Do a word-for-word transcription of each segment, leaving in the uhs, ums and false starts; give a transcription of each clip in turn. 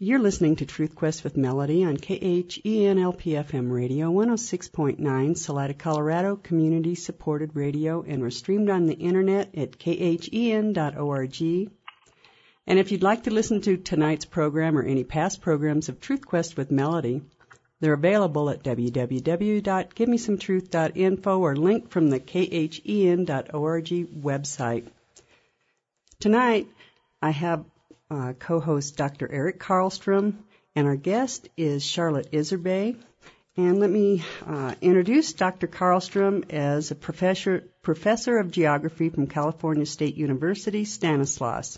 You're listening to Truth Quest with Melody on K H E N L P F M Radio, one oh six point nine, Salida, Colorado, community-supported radio, and we're streamed on the internet at K H E N dot org. And if you'd like to listen to tonight's program or any past programs of Truth Quest with Melody, they're available at w w w dot give me some truth dot info or linked from the K H E N dot org website. Tonight, I have Uh, co-host Doctor Eric Karlstrom, and our guest is Charlotte Iserbyt. And let me uh, introduce Doctor Karlstrom as a professor, professor of geography from California State University, Stanislaus,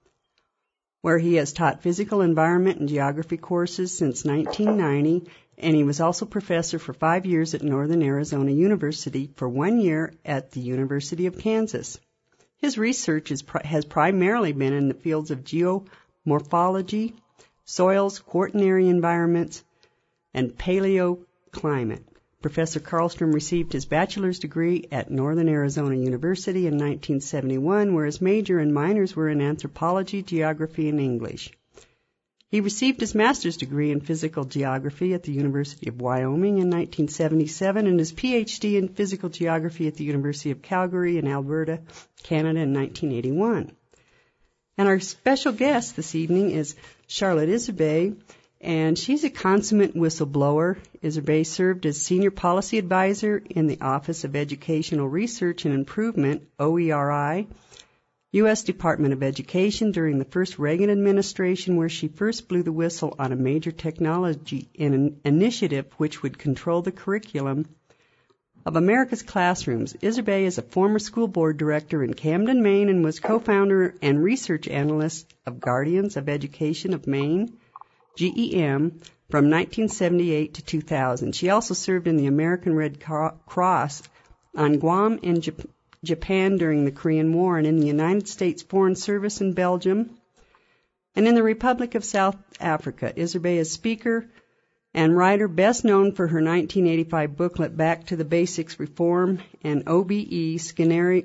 where he has taught physical environment and geography courses since nineteen ninety, and he was also professor for five years at Northern Arizona University, for one year at the University of Kansas. His research is, has primarily been in the fields of geomorphology, soils, quaternary environments, and paleoclimate. Professor Karlstrom received his bachelor's degree at Northern Arizona University in nineteen seventy-one, where his major and minors were in anthropology, geography, and English. He received his master's degree in physical geography at the University of Wyoming in nineteen seventy-seven and his P H D in physical geography at the University of Calgary in Alberta, Canada in nineteen eighty-one. And our special guest this evening is Charlotte Iserbyt, and she's a consummate whistleblower. Iserbyt served as Senior Policy Advisor in the Office of Educational Research and Improvement, O E R I, U S Department of Education during the first Reagan administration, where she first blew the whistle on a major technology in initiative which would control the curriculum of America's classrooms. Iserbyt is a former school board director in Camden, Maine, and was co-founder and research analyst of Guardians of Education of Maine, G E M, from nineteen seventy-eight to two thousand. She also served in the American Red Cross on Guam and Japan. Japan during the Korean War, and in the United States Foreign Service in Belgium, and in the Republic of South Africa. Iserbyt is speaker and writer, best known for her nineteen eighty-five booklet, Back to the Basics Reform, and O B E, Skinner,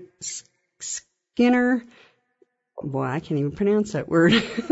Skinner, boy, I can't even pronounce that word,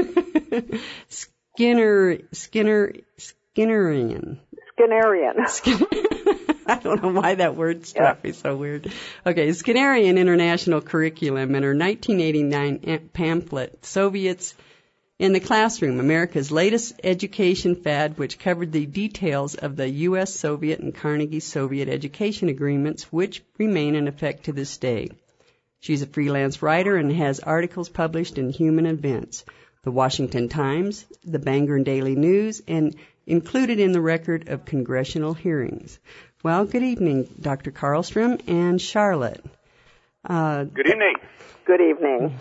Skinner, Skinner, Skinnerian. Skinnerian. I don't know why that word struck yeah. me so weird. Okay, Skinnerian International Curriculum, and her nineteen eighty-nine pamphlet, Soviets in the Classroom, America's Latest Education Fad, which covered the details of the U S Soviet and Carnegie Soviet education agreements, which remain in effect to this day. She's a freelance writer and has articles published in Human Events, the Washington Times, the Bangor Daily News, and included in the record of congressional hearings. Well, good evening, Doctor Karlstrom and Charlotte. Uh, good evening. Good evening.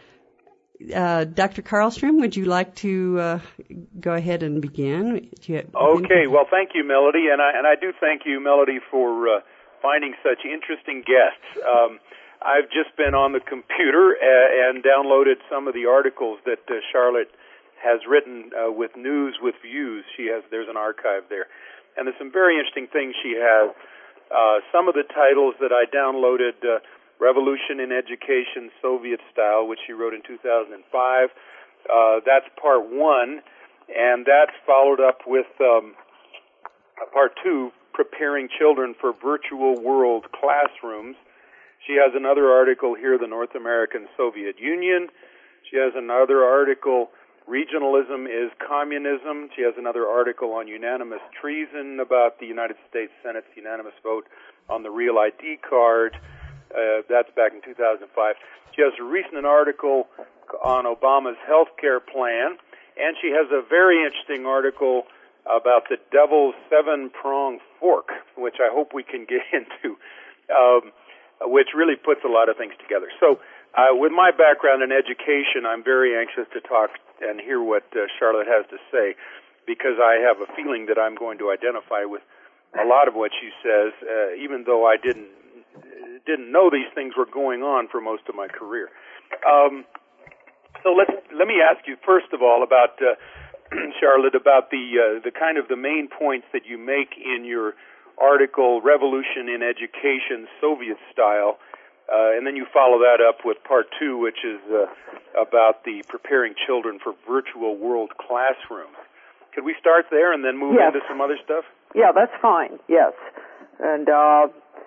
Uh, Doctor Karlstrom, would you like to uh, go ahead and begin? You, okay. Well, thank you, Melody, and I and I do thank you, Melody, for uh, finding such interesting guests. Um, I've just been on the computer uh, and downloaded some of the articles that uh, Charlotte has written uh, with News with Views. She has there's an archive there. And there's some very interesting things she has. Uh, some of the titles that I downloaded, uh, Revolution in Education, Soviet Style, which she wrote in two thousand five. Uh, that's part one. And that's followed up with um, part two, Preparing Children for Virtual World Classrooms. She has another article here, The North American Soviet Union. She has another article, Regionalism is Communism. She has another article on unanimous treason about the United States Senate's unanimous vote on the Real I D card. Uh, that's back in two thousand five. She has a recent article on Obama's health care plan, and she has a very interesting article about the devil's seven-prong fork, which I hope we can get into, um, which really puts a lot of things together. So uh, with my background in education, I'm very anxious to talk and hear what uh, Charlotte has to say, because I have a feeling that I'm going to identify with a lot of what she says, uh, even though I didn't didn't know these things were going on for most of my career. Um, so let's let me ask you first of all about uh, Charlotte, about the uh, the kind of the main points that you make in your article, Revolution in Education, Soviet Style. Uh, and then you follow that up with part two, which is uh, about the preparing children for virtual world classrooms. Could we start there and then move yes. into some other stuff? Yeah, that's fine, yes. And uh,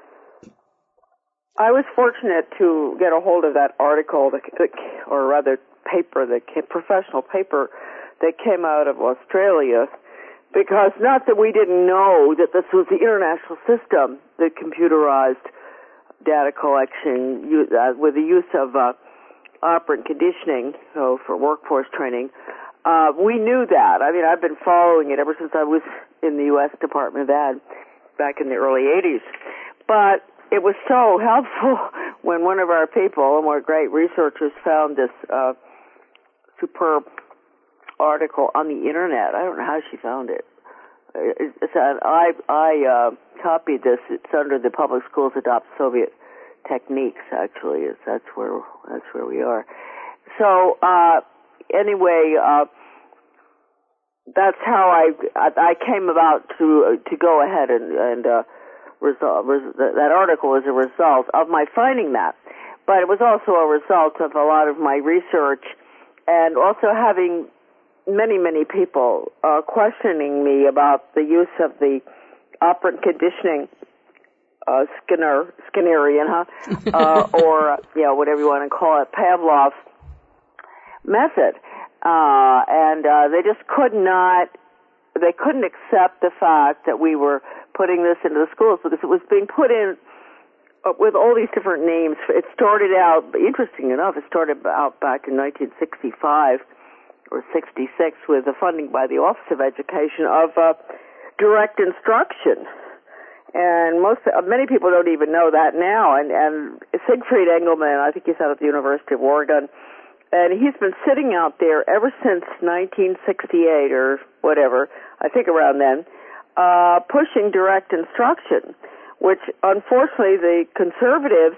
I was fortunate to get a hold of that article, that, or rather paper, the professional paper that came out of Australia, because not that we didn't know that this was the international system, the computerized data collection uh, with the use of uh, operant conditioning, so for workforce training. Uh, we knew that. I mean, I've been following it ever since I was in the U S Department of Ed back in the early eighties. But it was so helpful when one of our people, and one of our great researchers, found this uh, superb article on the internet. I don't know how she found it. It's, I I uh, copied this. It's under the Public Schools Adopt Soviet Techniques. Actually, it's, that's where that's where we are. So uh, anyway, uh, that's how I I came about to to go ahead and and uh, result. Res, that article was a result of my finding that, but it was also a result of a lot of my research, and also having many, many people uh, questioning me about the use of the operant conditioning, uh, Skinner, Skinnerian, huh? uh, or, you know, whatever you want to call it, Pavlov's method. Uh, and uh, they just could not, they couldn't accept the fact that we were putting this into the schools because it was being put in uh, with all these different names. It started out, interesting enough, it started out back in nineteen sixty-five, or sixty-six, with the funding by the Office of Education of uh, direct instruction. And most, uh, many people don't even know that now. And, and Siegfried Engelmann, I think he's out at the University of Oregon, and he's been sitting out there ever since nineteen sixty-eight or whatever, I think around then, uh, pushing direct instruction, which unfortunately the conservatives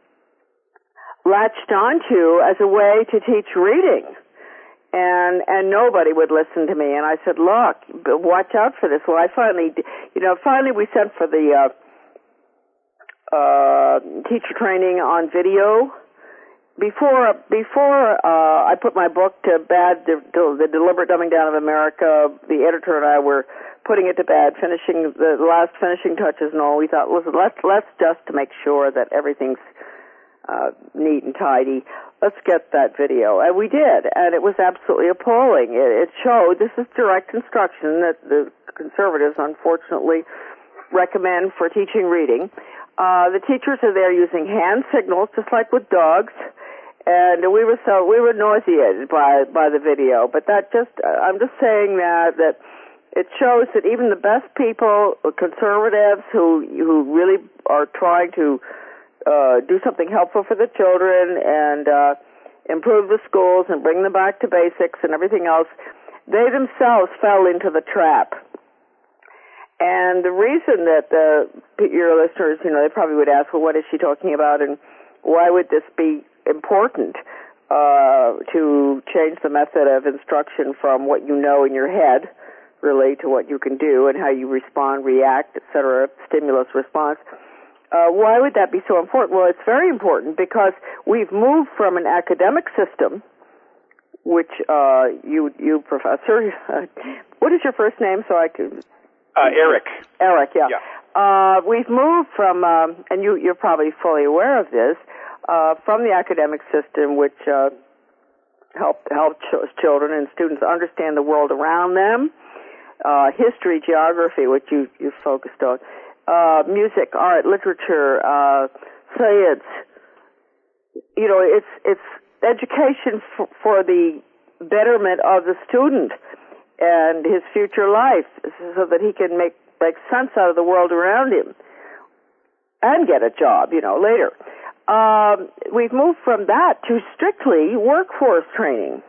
latched onto as a way to teach reading. And and nobody would listen to me. And I said, look, watch out for this. Well, I finally, you know, finally we sent for the uh, uh, teacher training on video. Before before uh, I put my book to bed, the, the Deliberate Dumbing Down of America, the editor and I were putting it to bed, finishing the last finishing touches and all. We thought, listen, let's, let's just to make sure that everything's uh, neat and tidy, let's get that video. And we did, and it was absolutely appalling. It, it showed, this is direct instruction that the conservatives unfortunately recommend for teaching reading. Uh, the teachers are there using hand signals, just like with dogs, and we were so, we were nauseated by, by the video. But that just, I'm just saying that, that it shows that even the best people, conservatives who, who really are trying to Uh, do something helpful for the children and uh, improve the schools and bring them back to basics and everything else, they themselves fell into the trap. And the reason that the, your listeners, you know, they probably would ask, well, what is she talking about and why would this be important uh, to change the method of instruction from what you know in your head, really, to what you can do and how you respond, react, et cetera, stimulus response. Uh, why would that be so important? Well, it's very important because we've moved from an academic system, which uh, you, you professor, uh, what is your first name so I can... Uh, Eric. Eric, yeah. yeah. Uh, we've moved from, um, and you, you're probably fully aware of this, uh, from the academic system, which uh, helped help ch- children and students understand the world around them, uh, history, geography, which you, you focused on, Uh, music, art, literature, uh, science. You know, it's it's education f- for the betterment of the student and his future life, so that he can make make sense out of the world around him and get a job, you know, later. Um, we've moved from that to strictly workforce training.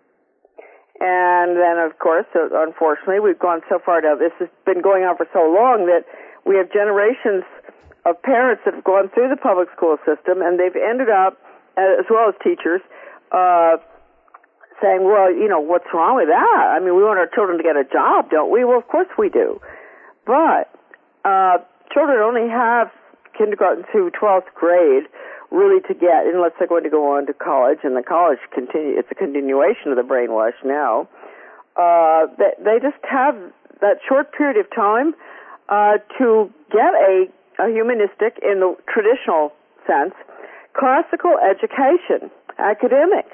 And then, of course, uh, unfortunately, we've gone so far now, this has been going on for so long that we have generations of parents that have gone through the public school system, and they've ended up, as well as teachers, uh, saying, well, you know, what's wrong with that? I mean, we want our children to get a job, don't we? Well, of course we do. But uh, children only have kindergarten through twelfth grade really to get, unless they're going to go on to college, and the college continue, it's a continuation of the brainwash now, uh, they, they just have that short period of time uh, to get a, a humanistic, in the traditional sense, classical education, academic.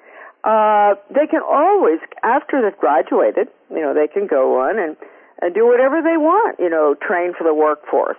Uh, they can always, after they've graduated, you know, they can go on and, and do whatever they want, you know, train for the workforce.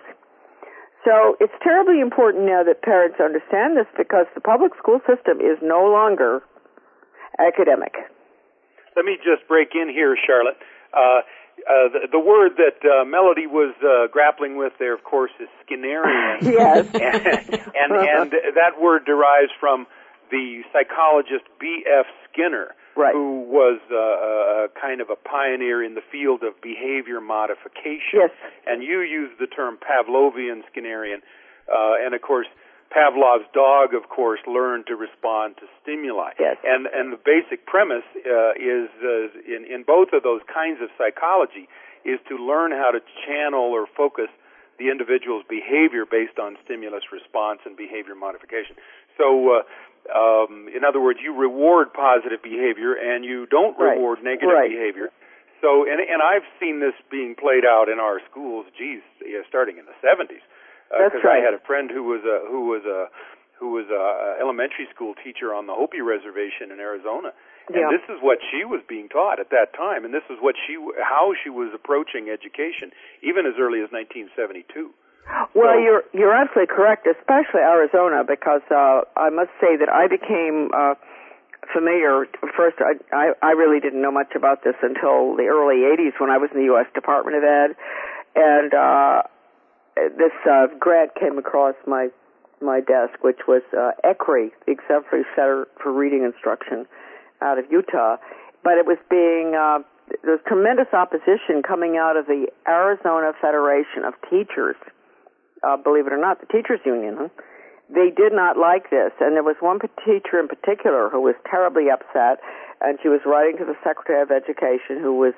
So it's terribly important now that parents understand this, because the public school system is no longer academic. Let me just break in here, Charlotte. Uh, uh, the, the word that uh, Melody was uh, grappling with there, of course, is Skinnerian. Yes. and, and, and that word derives from the psychologist B F Skinner, right, who was uh, a kind of a pioneer in the field of behavior modification. Yes. And you used the term Pavlovian Skinnerian. Uh, and, of course, Pavlov's dog, of course, learned to respond to stimuli. Yes. And, and the basic premise uh, is, uh, in, in both of those kinds of psychology, is to learn how to channel or focus the individual's behavior based on stimulus response and behavior modification. So, uh, Um, in other words, you reward positive behavior and you don't right. reward negative right. behavior. So, and, and I've seen this being played out in our schools, geez, yeah, starting in the seventies. Because uh, right. I had a friend who was a who was a who was a elementary school teacher on the Hopi Reservation in Arizona, and yeah. this is what she was being taught at that time, and this is what she how she was approaching education, even as early as nineteen seventy-two. Well, So, you're you're absolutely correct, especially Arizona, because uh, I must say that I became uh, familiar. First, I, I I really didn't know much about this until the early eighties when I was in the U S Department of Ed, and uh, this uh, grant came across my my desk, which was uh, E C R I, the Exemplary Center for Reading Instruction, out of Utah, but it was being uh, there was tremendous opposition coming out of the Arizona Federation of Teachers. Uh, believe it or not, the teachers union, huh? They did not like this, and there was one teacher in particular who was terribly upset, and she was writing to the Secretary of Education, who was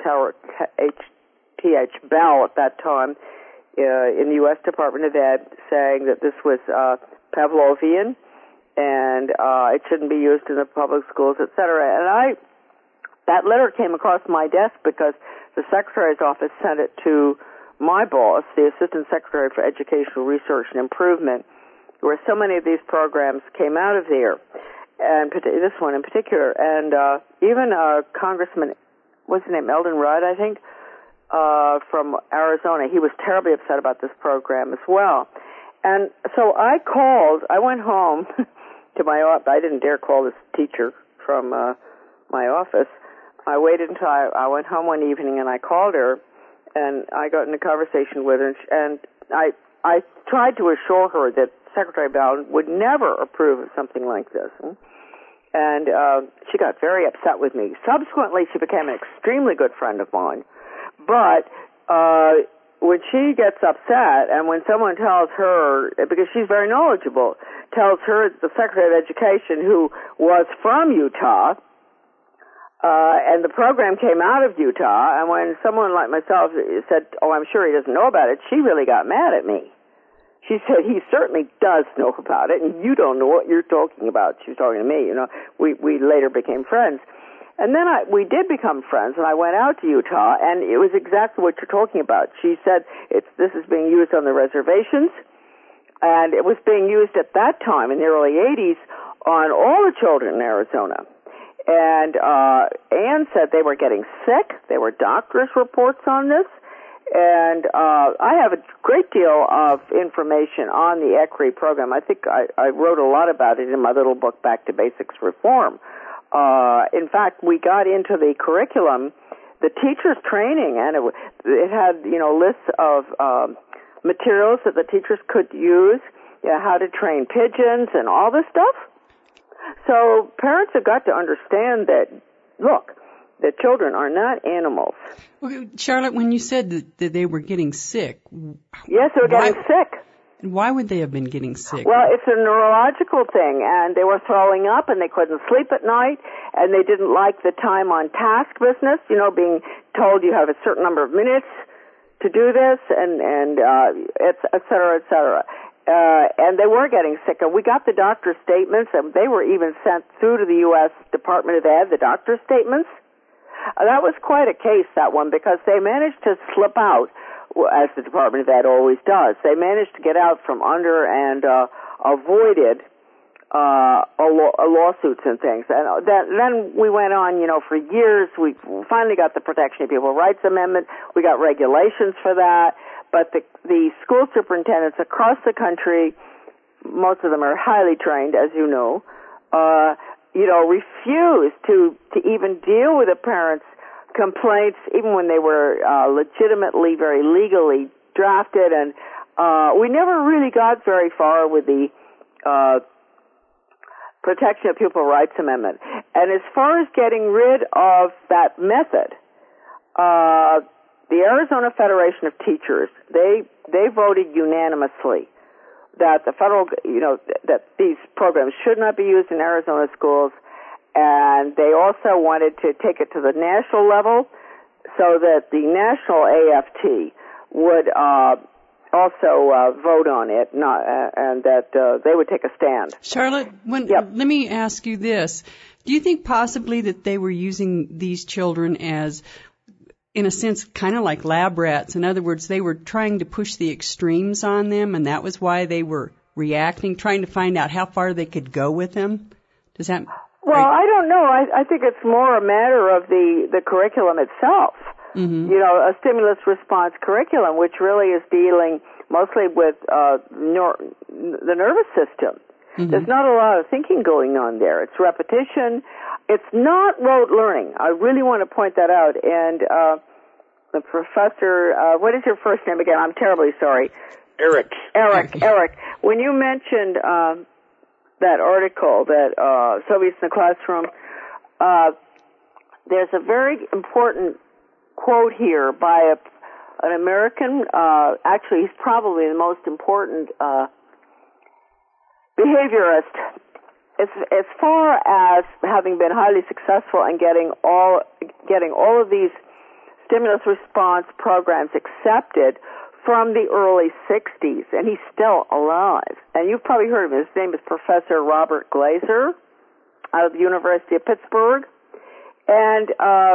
T H Bell at that time, uh, in the U S Department of Ed, saying that this was uh, Pavlovian, and uh, it shouldn't be used in the public schools, et cetera. And I, that letter came across my desk because the Secretary's office sent it to my boss, the Assistant Secretary for Educational Research and Improvement, where so many of these programs came out of there, and this one in particular. And uh, even uh, Congressman, what's his name, Eldon Rudd, I think, uh, from Arizona, he was terribly upset about this program as well. And so I called, I went home to my office. I didn't dare call this teacher from uh, my office. I waited until I, I went home one evening, and I called her, and I got in a conversation with her, and I I tried to assure her that Secretary Bell would never approve of something like this. And uh, she got very upset with me. Subsequently, she became an extremely good friend of mine. But uh, when she gets upset, and when someone tells her, because she's very knowledgeable, tells her the Secretary of Education, who was from Utah, Uh, and the program came out of Utah, and when someone like myself said, oh, I'm sure he doesn't know about it, she really got mad at me. She said, he certainly does know about it, and you don't know what you're talking about. She was talking to me, you know. We we later became friends. And then I we did become friends, and I went out to Utah, and it was exactly what you're talking about. She said, it's this is being used on the reservations, and it was being used at that time, in the early eighties, on all the children in Arizona. And uh, Ann said they were getting sick. There were doctor's reports on this. And uh, I have a great deal of information on the E C R I program. I think I, I wrote a lot about it in my little book, Back to Basics Reform. Uh, in fact, we got into the curriculum, the teachers' training, and it, it had, you know, lists of um, materials that the teachers could use, you know, how to train pigeons and all this stuff. So parents have got to understand that, look, that children are not animals. Okay, Charlotte, when you said that, that they were getting sick... Yes, they were getting why, sick. Why would they have been getting sick? Well, it's a neurological thing, and they were throwing up, and they couldn't sleep at night, and they didn't like the time on task business, you know, being told you have a certain number of minutes to do this, and, and uh, et, et cetera, et cetera. uh, and they were getting sicker. We got the doctor's statements, and they were even sent through to the U S Department of Ed, the doctor's statements. Uh, that was quite a case, that one, because they managed to slip out, as the Department of Ed always does. They managed to get out from under and uh, avoided uh, a law- a lawsuits and things. And that, then we went on, you know, for years. We finally got the Protection of People's Rights Amendment. We got regulations for that. But the, the school superintendents across the country, most of them are highly trained, as you know, uh, you know, refused to, to even deal with the parents' complaints, even when they were uh, legitimately, very legally drafted. And uh, we never really got very far with the uh, Protection of People's Rights Amendment. And as far as getting rid of that method, uh, the Arizona Federation of Teachers, they they voted unanimously that the federal, you know, that these programs should not be used in Arizona schools, and they also wanted to take it to the national level so that the national A F T would uh, also uh, vote on it, not, uh, and that uh, they would take a stand. Charlotte, when, yep. let me ask you this. Do you think possibly that they were using these children as, in a sense, kind of like lab rats? In other words, they were trying to push the extremes on them, and that was why they were reacting, trying to find out how far they could go with them? Does that... Well, I don't know. I, I think it's more a matter of the, the curriculum itself. Mm-hmm. You know, a stimulus response curriculum, which really is dealing mostly with uh, nor- the nervous system. Mm-hmm. There's not a lot of thinking going on there. It's repetition. It's not rote learning. I really want to point that out. And uh, the professor, uh, what is your first name again? I'm terribly sorry. Eric. Eric. Eric. When you mentioned um, that article that uh, Soviets in the Classroom, uh, there's a very important quote here by a, an American, uh, actually he's probably the most important uh, behaviorist. As, as far as having been highly successful in getting all getting all of these stimulus response programs accepted from the early sixties, and he's still alive. And you've probably heard of him. His name is Professor Robert Glaser out of the University of Pittsburgh. And uh,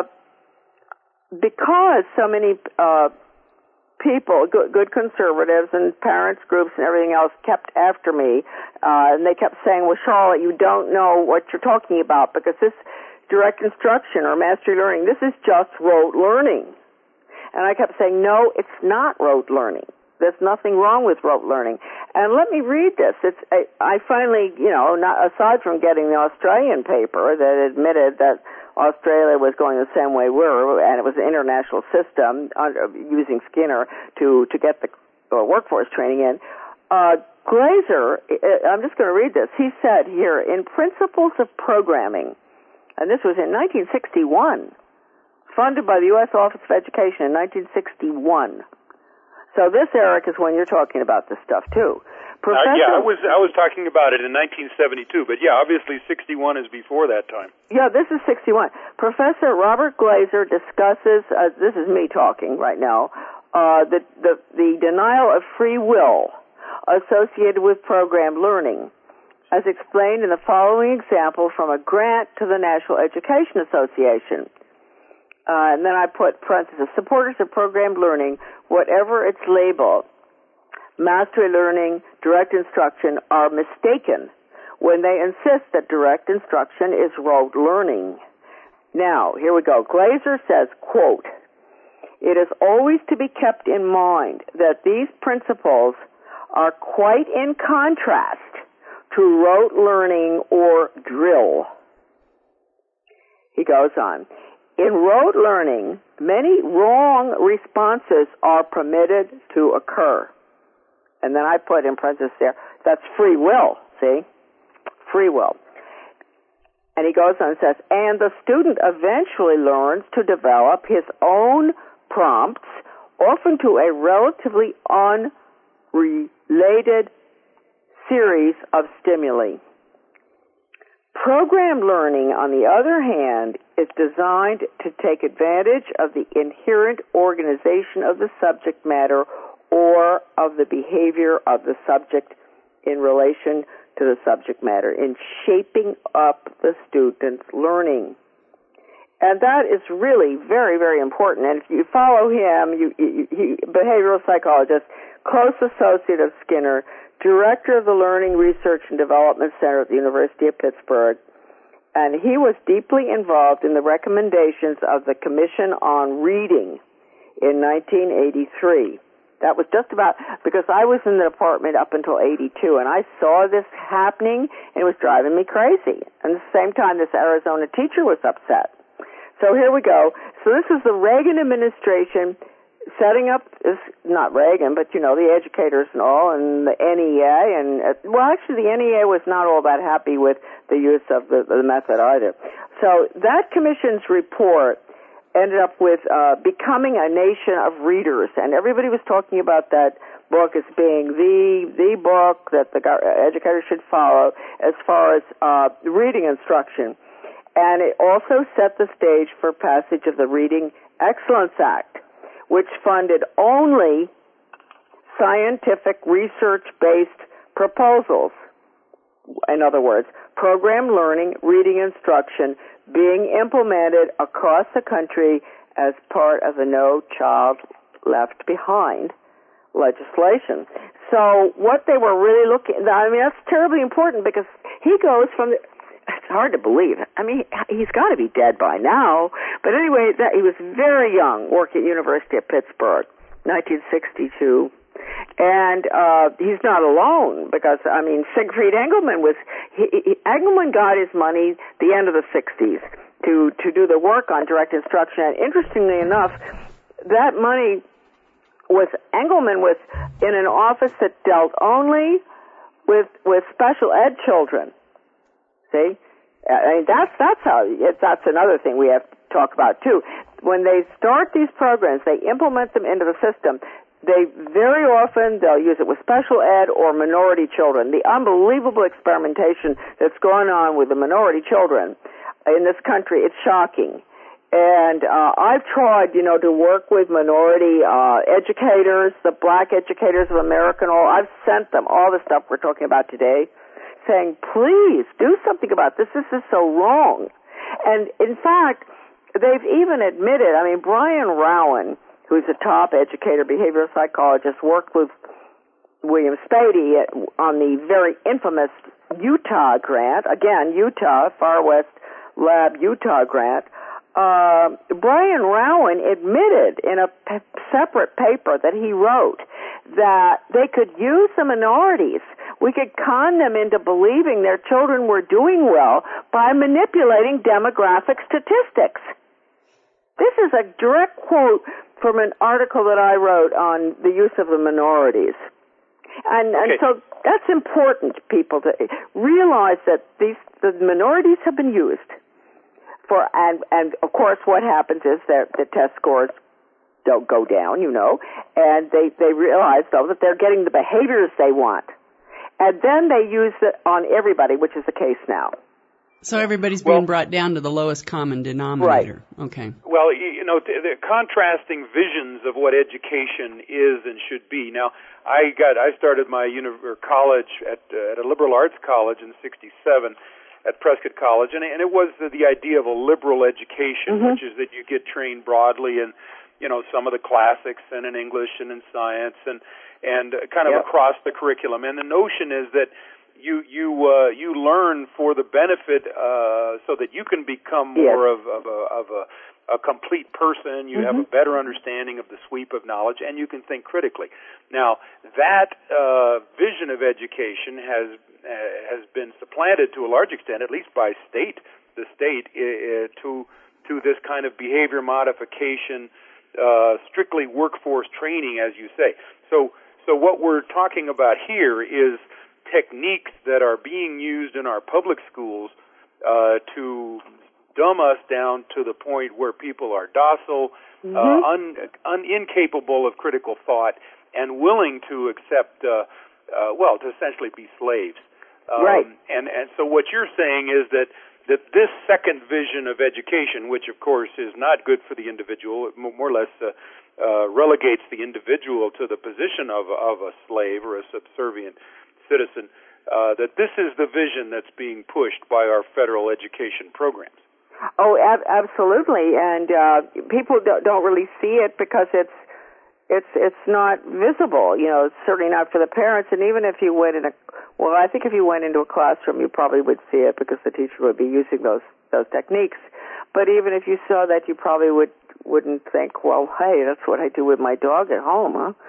because so many uh, people, good, good conservatives and parents groups and everything else kept after me, uh, and they kept saying, well, Charlotte, you don't know what you're talking about because this direct instruction or mastery learning, this is just rote learning. And I kept saying, no, it's not rote learning. There's nothing wrong with rote learning. And let me read this. It's I, I finally, you know, not, aside from getting the Australian paper that admitted that Australia was going the same way we were, and it was an international system under, using Skinner to, to get the uh, workforce training in, uh, Glaser, I'm just going to read this. He said here, in Principles of Programming, and this was in nineteen sixty-one, funded by the U S Office of Education in nineteen sixty-one. So this, Eric, is when you're talking about this stuff, too. Professor, uh, yeah, I was I was talking about it in nineteen seventy-two, but yeah, obviously sixty-one is before that time. Yeah, this is sixty-one. Professor Robert Glaser discusses, uh, this is me talking right now, uh, the, the, the denial of free will associated with programmed learning, as explained in the following example from a grant to the National Education Association. Uh, and then I put parentheses, supporters of programmed learning, whatever its label, mastery learning, direct instruction, are mistaken when they insist that direct instruction is rote learning. Now, here we go. Glaser says, quote, it is always to be kept in mind that these principles are quite in contrast to rote learning or drill. He goes on. In rote learning, many wrong responses are permitted to occur. And then I put in parentheses there, that's free will, see? Free will. And he goes on and says, and the student eventually learns to develop his own prompts, often to a relatively unrelated series of stimuli. Programmed learning, on the other hand, is designed to take advantage of the inherent organization of the subject matter or of the behavior of the subject in relation to the subject matter, in shaping up the student's learning. And that is really very, very important. And if you follow him, you, you, he, behavioral psychologist, close associate of Skinner, director of the Learning Research and Development Center at the University of Pittsburgh, and he was deeply involved in the recommendations of the Commission on Reading in nineteen eighty-three. That was just about, because I was in the department up until eighty-two, and I saw this happening, and it was driving me crazy. And at the same time, this Arizona teacher was upset. So here we go. So this is the Reagan administration setting up, this, not Reagan, but, you know, the educators and all, and the N E A, and, uh, well, actually the N E A was not all that happy with the use of the, the method either. So that commission's report ended up with uh, becoming a nation of readers, and everybody was talking about that book as being the the book that the educators should follow as far as uh, reading instruction. And it also set the stage for passage of the Reading Excellence Act, which funded only scientific research-based proposals. In other words, program learning, reading instruction being implemented across the country as part of the No Child Left Behind legislation. So what they were really looking, I mean, that's terribly important because he goes from the, it's hard to believe. I mean, he's got to be dead by now. But anyway, that, he was very young, working at the University of Pittsburgh, nineteen sixty-two. And uh, he's not alone because, I mean, Siegfried Engelmann was, he, he, Engelmann got his money the end of the sixties to, to do the work on direct instruction. And interestingly enough, that money was, Engelmann was in an office that dealt only with, with special ed children. See, I mean that's that's how that's another thing we have to talk about too. When they start these programs, they implement them into the system. They very often they'll use it with special ed or minority children. The unbelievable experimentation that's going on with the minority children in this country, it's shocking. And uh, I've tried, you know, to work with minority uh, educators, the black educators of America and all. I've sent them all the stuff we're talking about today, saying, please do something about this. This is so wrong. And in fact, they've even admitted, I mean, Brian Rowan, who's a top educator, behavioral psychologist, worked with William Spady on the very infamous Utah grant, again, Utah, Far West Lab Utah grant. Uh, Brian Rowan admitted in a p- separate paper that he wrote that they could use the minorities. We could con them into believing their children were doing well by manipulating demographic statistics. This is a direct quote from an article that I wrote on the use of the minorities. And, and okay. So that's important, people, to realize that these the minorities have been used. For, and, and of course what happens is that the test scores don't go down, you know, and they, they realize, though, that they're getting the behaviors they want. And then they use it on everybody, which is the case now. So everybody's being well, brought down to the lowest common denominator. Right. Okay. Well, you know, the, the contrasting visions of what education is and should be. Now, I got I started my uni- or college at, uh, at a liberal arts college in sixty-seven. At Prescott College, and, and it was the, the idea of a liberal education, mm-hmm. which is that you get trained broadly in, you know, some of the classics and in English and in science and and kind of yep. across the curriculum. And the notion is that you you uh, you learn for the benefit, uh, so that you can become more yes. of, of a of a a complete person. You mm-hmm. have a better understanding of the sweep of knowledge, and you can think critically. Now, that uh, vision of education has uh, has been supplanted to a large extent, at least by state, the state, uh, to to this kind of behavior modification, uh, strictly workforce training, as you say. So, so what we're talking about here is techniques that are being used in our public schools uh, to dumb us down to the point where people are docile, mm-hmm. uh, un, un, incapable of critical thought, and willing to accept, uh, uh, well, to essentially be slaves. Um, right. And, and so what you're saying is that that this second vision of education, which of course is not good for the individual, it more or less uh, uh, relegates the individual to the position of, of a slave or a subservient citizen, uh, that this is the vision that's being pushed by our federal education programs. Oh, ab- absolutely, and uh, people don't, don't really see it because it's it's it's not visible. You know, it's certainly not for the parents. And even if you went in a, well, I think if you went into a classroom, you probably would see it because the teacher would be using those those techniques. But even if you saw that, you probably would wouldn't think, well, hey, that's what I do with my dog at home, huh?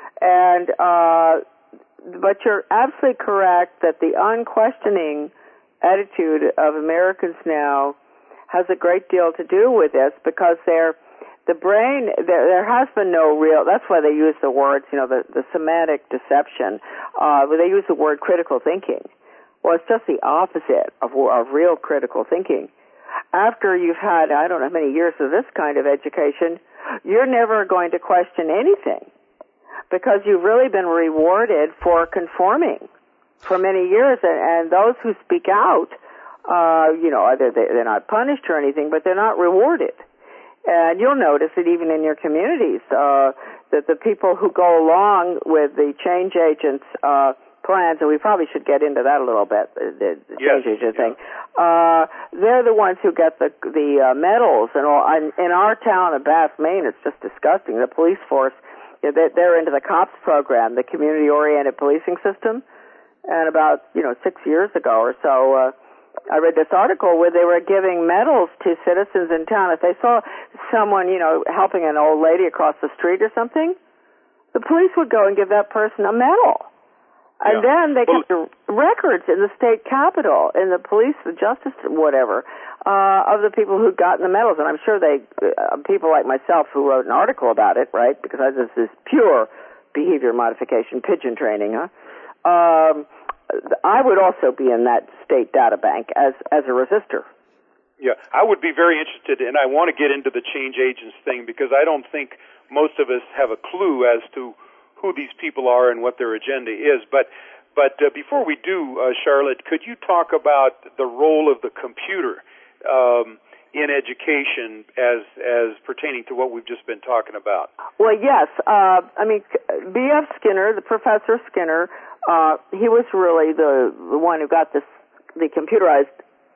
And uh, but you're absolutely correct that the unquestioning attitude of Americans now has a great deal to do with this because they're, the brain, there, there has been no real, that's why they use the words, you know, the, the semantic deception, uh, where they use the word critical thinking. Well, it's just the opposite of, of real critical thinking. After you've had, I don't know how many years of this kind of education, you're never going to question anything because you've really been rewarded for conforming for many years, and, and those who speak out, Uh, you know, they're, they're not punished or anything, but they're not rewarded. And you'll notice that even in your communities, uh, that the people who go along with the change agents' uh, plans, and we probably should get into that a little bit, the, the yes, change agent yeah. thing, uh, they're the ones who get the the uh, medals. And all. In our town of Bath, Maine, it's just disgusting. The police force, they're into the COPS program, the community-oriented policing system. And about, you know, six years ago or so, uh, I read this article where they were giving medals to citizens in town. If they saw someone, you know, helping an old lady across the street or something, the police would go and give that person a medal. And yeah. then they well, kept the records in the state capitol, in the police, the justice, whatever, uh, of the people who'd gotten the medals. And I'm sure they, uh, people like myself who wrote an article about it, right, because this is pure behavior modification, pigeon training, huh? Um, I would also be in that state data bank as as a resistor. Yeah, I would be very interested, and I want to get into the change agents thing because I don't think most of us have a clue as to who these people are and what their agenda is. But but uh, before we do, uh, Charlotte, could you talk about the role of the computer um, in education as as pertaining to what we've just been talking about? Well, yes. Uh, I mean, B F Skinner, the Professor Skinner, uh, he was really the the one who got this the computerized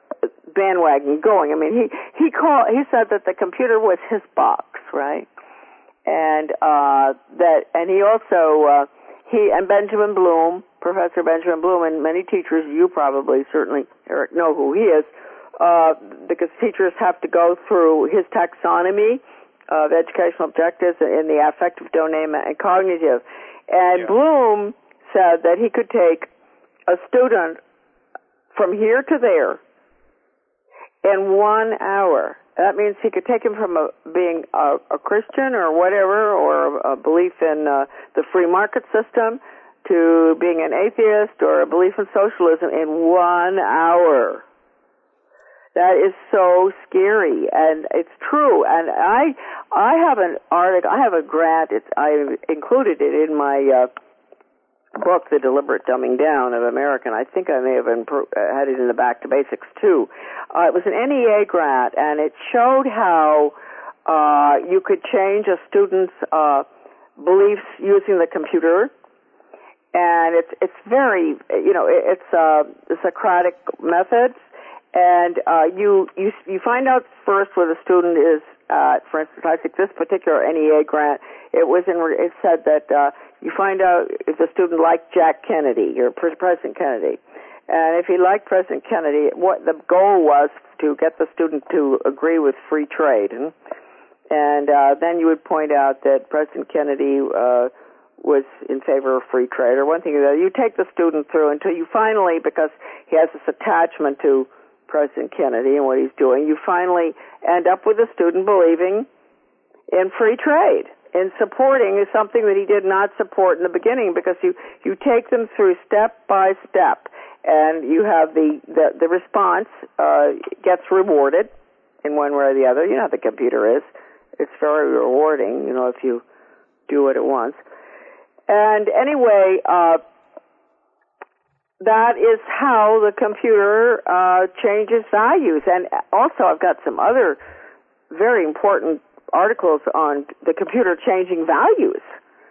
bandwagon going. I mean, he he called he said that the computer was his box, right? And uh, that, and he also uh, he and Benjamin Bloom, Professor Benjamin Bloom, and many teachers, you probably certainly Eric know who he is, uh, because teachers have to go through his taxonomy of educational objectives in the affective domain and cognitive. And yeah. Bloom said that he could take a student from here to there in one hour. That means he could take him from a, being a, a Christian or whatever, or a belief in uh, the free market system, to being an atheist or a belief in socialism in one hour. That is so scary, and it's true. And I, I have an article. I have a grant. It's, I included it in my uh, book, The Deliberate Dumbing Down of American. I think I may have impro- uh, had it in the Back to Basics too. Uh, it was an N E A grant, and it showed how uh, you could change a student's uh, beliefs using the computer. And it's it's very, you know, it's uh, the Socratic methods. And uh, you, you you find out first where the student is. Uh, for instance, I think this particular N E A grant, it was in. It said that uh, you find out if the student liked Jack Kennedy or President Kennedy, and if he liked President Kennedy, what the goal was to get the student to agree with free trade, and, and uh, then you would point out that President Kennedy uh, was in favor of free trade, or one thing or the other. You take the student through until you finally, because he has this attachment to President Kennedy and what he's doing, you finally end up with a student believing in free trade, in supporting something that he did not support in the beginning, because you, you take them through step by step, and you have the, the, the response uh, gets rewarded in one way or the other. You know how the computer is. It's very rewarding, you know, if you do it at once. And anyway, uh, that is how the computer uh, changes values. And also I've got some other very important articles on the computer changing values.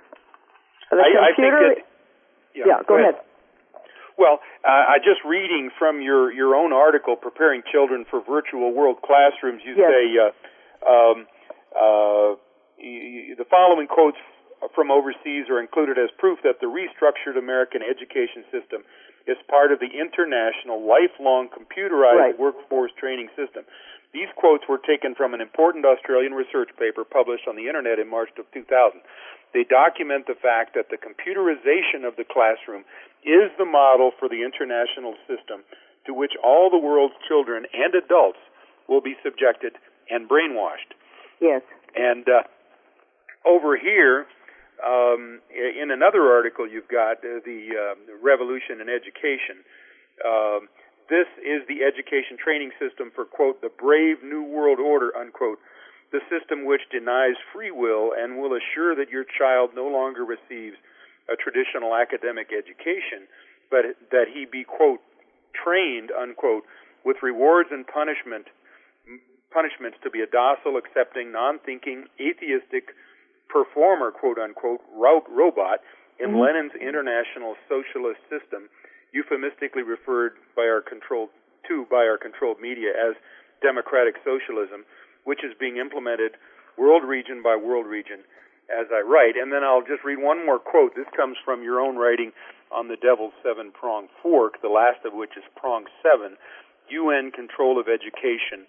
The I, computer... I think that, yeah, yeah, go, go ahead. ahead. Well, uh, I just reading from your, your own article, Preparing Children for Virtual World Classrooms, you yes. say uh, um, uh, you, the following quotes from overseas are included as proof that the restructured American education system is part of the international, lifelong, computerized right. workforce training system. These quotes were taken from an important Australian research paper published on the Internet in March of two thousand. They document the fact that the computerization of the classroom is the model for the international system to which all the world's children and adults will be subjected and brainwashed. Yes. And uh, over here, um, in another article you've got, uh, the uh, Revolution in Education, um, this is the education training system for, quote, the brave new world order, unquote, the system which denies free will and will assure that your child no longer receives a traditional academic education, but that he be, quote, trained, unquote, with rewards and punishment, punishments to be a docile, accepting, non-thinking, atheistic performer, quote, unquote, robot in mm-hmm. Lenin's international socialist system, euphemistically referred by our controlled to by our controlled media as democratic socialism, which is being implemented world region by world region as I write. And then I'll just read one more quote. This comes from your own writing on the Devil's Seven-Pronged Fork, the last of which is prong seven, U N control of education,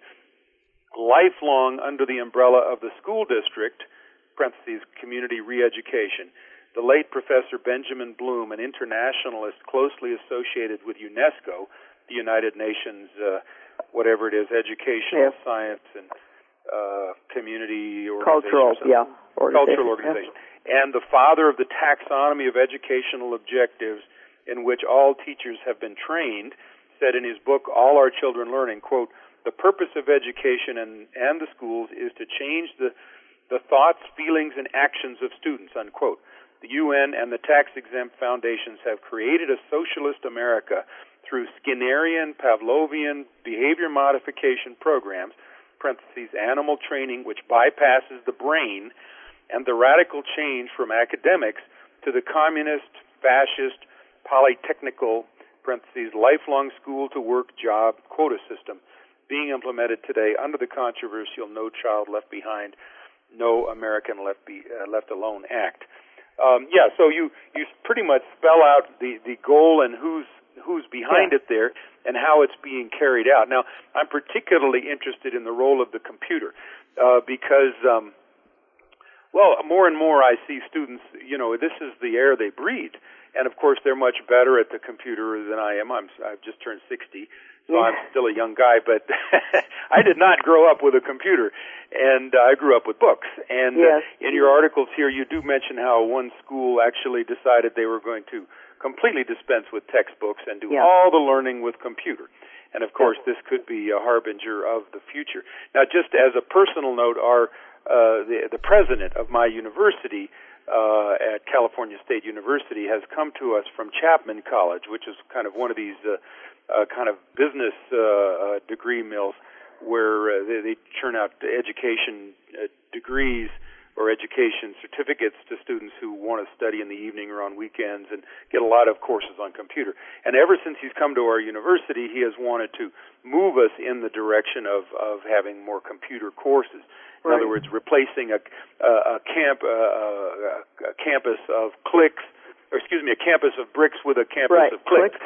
lifelong under the umbrella of the school district, parentheses, community re-education. The late Professor Benjamin Bloom, an internationalist closely associated with UNESCO, the United Nations, uh, whatever it is, educational, yeah. science, and uh, community cultural, yeah, organization, cultural organization, yeah. and the father of the taxonomy of educational objectives, in which all teachers have been trained, said in his book All Our Children Learning, quote, the purpose of education and, and the schools is to change the the thoughts, feelings, and actions of students, unquote. The U N and the tax-exempt foundations have created a socialist America through Skinnerian, Pavlovian behavior modification programs, parentheses, animal training, which bypasses the brain, and the radical change from academics to the communist, fascist, polytechnical, parentheses, lifelong school-to-work job quota system being implemented today under the controversial No Child Left Behind, No American Left Be, uh, Left Alone Act. Um, yeah, so you, you pretty much spell out the, the goal and who's who's behind yeah. it there and how it's being carried out. Now, I'm particularly interested in the role of the computer uh, because, um, well, more and more I see students, you know, this is the air they breathe. And, of course, they're much better at the computer than I am. I'm, I've just turned sixty, so yeah. I'm still a young guy. But I did not grow up with a computer, and uh, I grew up with books. And yes. uh, in your articles here, you do mention how one school actually decided they were going to completely dispense with textbooks and do yeah. all the learning with computer. And, of course, yeah. this could be a harbinger of the future. Now, just as a personal note, our uh, the, the president of my university, Uh, at California State University, has come to us from Chapman College, which is kind of one of these uh, uh, kind of business uh, uh, degree mills where uh, they, they churn out education uh, degrees or education certificates to students who want to study in the evening or on weekends and get a lot of courses on computer. And ever since he's come to our university, he has wanted to move us in the direction of, of having more computer courses. In right. other words, replacing a, a, a camp, a, a campus of clicks, or excuse me, a campus of bricks with a campus right. of clicks.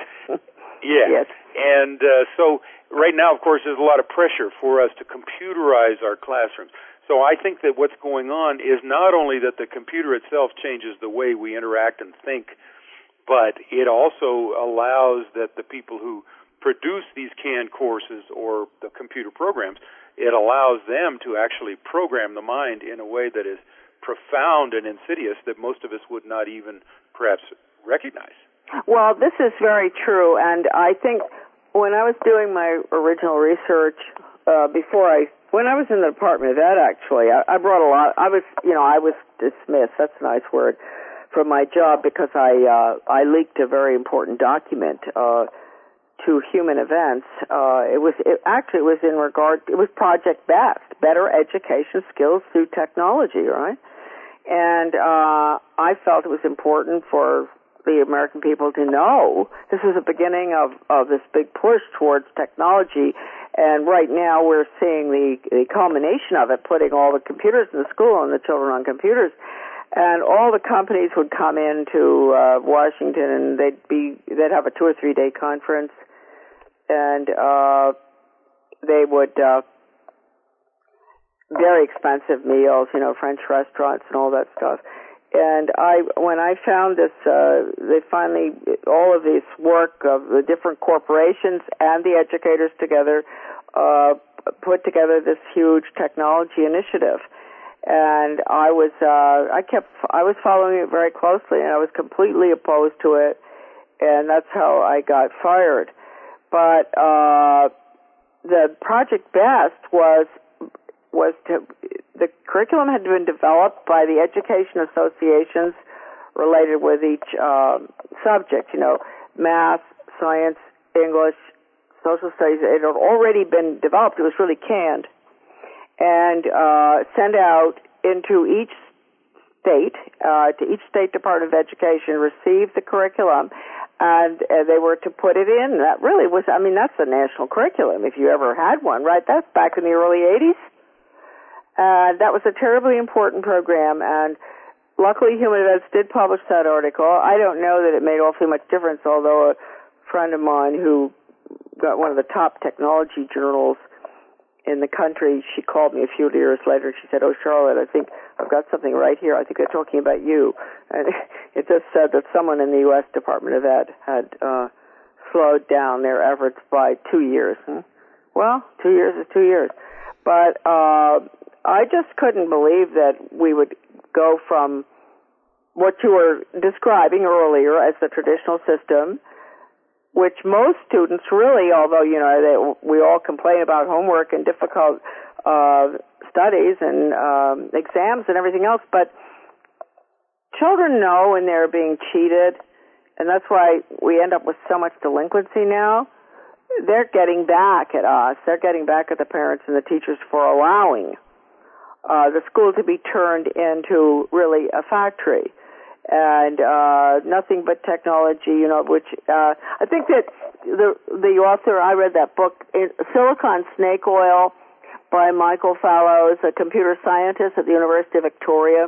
yeah. Yes. And uh, so right now, of course, there's a lot of pressure for us to computerize our classrooms. So I think that what's going on is not only that the computer itself changes the way we interact and think, but it also allows that the people who produce these canned courses or the computer programs, it allows them to actually program the mind in a way that is profound and insidious that most of us would not even perhaps recognize. Well, this is very true, and I think when I was doing my original research uh, before I, when I was in the Department of Ed, actually, I, I brought a lot, I was, you know, I was dismissed, that's a nice word, from my job because I uh, I leaked a very important document uh, to Human Events. Uh, it was it actually it was in regard it was Project BEST, Better Education Skills Through Technology, right? And uh, I felt it was important for the American people to know this was the beginning of, of this big push towards technology, and right now we're seeing the, the culmination of it, putting all the computers in the school and the children on computers. And all the companies would come into uh, Washington, and they'd be they'd have a two or three day conference, and uh, they would uh, very expensive meals, you know, French restaurants and all that stuff. And I, when I found this, uh, they finally, all of this work of the different corporations and the educators together, uh, put together this huge technology initiative. And I was, uh, I kept, I was following it very closely, and I was completely opposed to it, and that's how I got fired. But, uh, the Project BEST was, was to, the curriculum had been developed by the education associations related with each um, subject, you know, math, science, English, social studies. It had already been developed. It was really canned. And uh, sent out into each state, uh, to each state Department of Education, received the curriculum, and uh, they were to put it in. That really was, I mean, that's the national curriculum, if you ever had one, right? That's back in the early eighties. Uh, that was a terribly important program, and luckily Human Events did publish that article. I don't know that it made awfully much difference, although a friend of mine who got one of the top technology journals in the country, she called me a few years later, and she said, "Oh, Charlotte, I think I've got something right here. I think they're talking about you." And it just said that someone in the U S Department of Ed had uh, slowed down their efforts by two years. Hmm? Well, two years is two years. But uh, I just couldn't believe that we would go from what you were describing earlier as the traditional system, which most students really, although, you know, they, we all complain about homework and difficult uh, studies and um, exams and everything else, but children know when they're being cheated, and that's why we end up with so much delinquency now. They're getting back at us. They're getting back at the parents and the teachers for allowing uh, the school to be turned into really a factory. And uh, nothing but technology, you know, which uh, I think that the the author, I read that book, Silicon Snake Oil by Michael Fallows, a computer scientist at the University of Victoria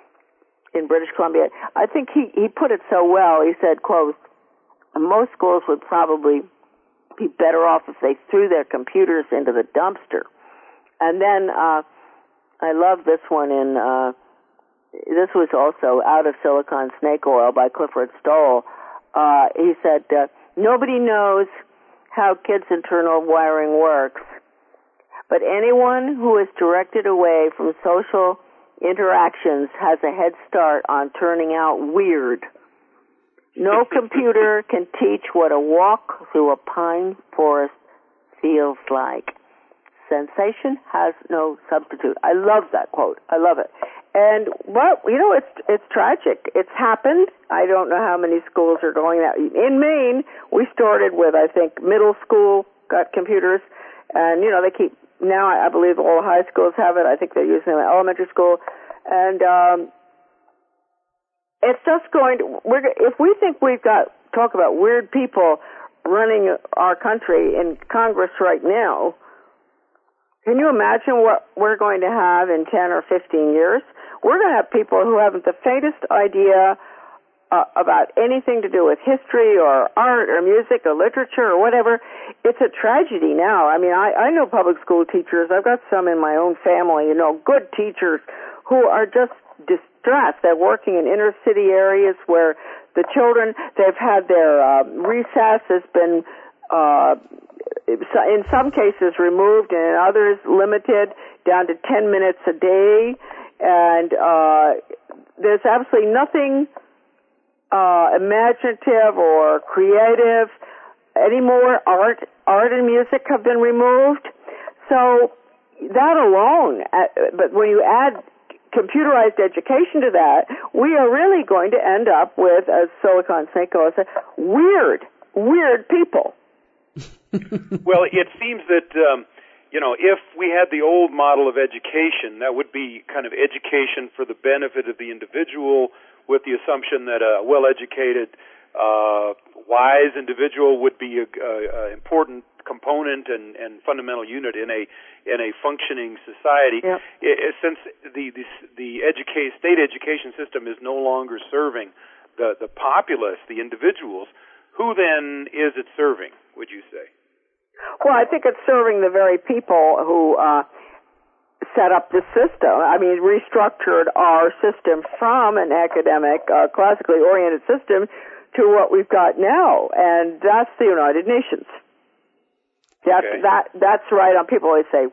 in British Columbia. I think he, he put it so well. He said, quote, most schools would probably be better off if they threw their computers into the dumpster. And then uh, I love this one in... Uh, This was also Out of Silicon Snake Oil by Clifford Stoll. Uh, he said, uh, nobody knows how kids' internal wiring works, but anyone who is directed away from social interactions has a head start on turning out weird. No computer can teach what a walk through a pine forest feels like. Sensation has no substitute. I love that quote. I love it. And, well, you know, it's it's tragic. It's happened. I don't know how many schools are going that. In Maine, we started with, I think, middle school got computers. And, you know, they keep, now I believe all high schools have it. I think they're using them in elementary school. And um, it's just going to, we're, if we think we've got, talk about weird people running our country in Congress right now, can you imagine what we're going to have in ten or fifteen years? We're going to have people who haven't the faintest idea uh, about anything to do with history or art or music or literature or whatever. It's a tragedy now. I mean, I, I know public school teachers. I've got some in my own family, you know, good teachers who are just distressed. They're working in inner city areas where the children, they've had their uh, recess has been uh in some cases removed and in others limited down to ten minutes a day. And uh, there's absolutely nothing uh, imaginative or creative anymore. Art, art and music have been removed. So that alone, uh, but when you add computerized education to that, we are really going to end up with, as Silicon Cinco said, weird, weird people. Well, it seems that, um, you know, if we had the old model of education, that would be kind of education for the benefit of the individual, with the assumption that a well-educated, uh, wise individual would be a, a, a important component and, and fundamental unit in a in a functioning society. Yep. It, it, since the the, the educa- state education system is no longer serving the the populace, the individuals, who then is it serving, would you say? Well, I think it's serving the very people who uh, set up the system. I mean, restructured our system from an academic, uh, classically oriented system to what we've got now, and that's the United Nations. That's, okay. that, that's right on. People always say,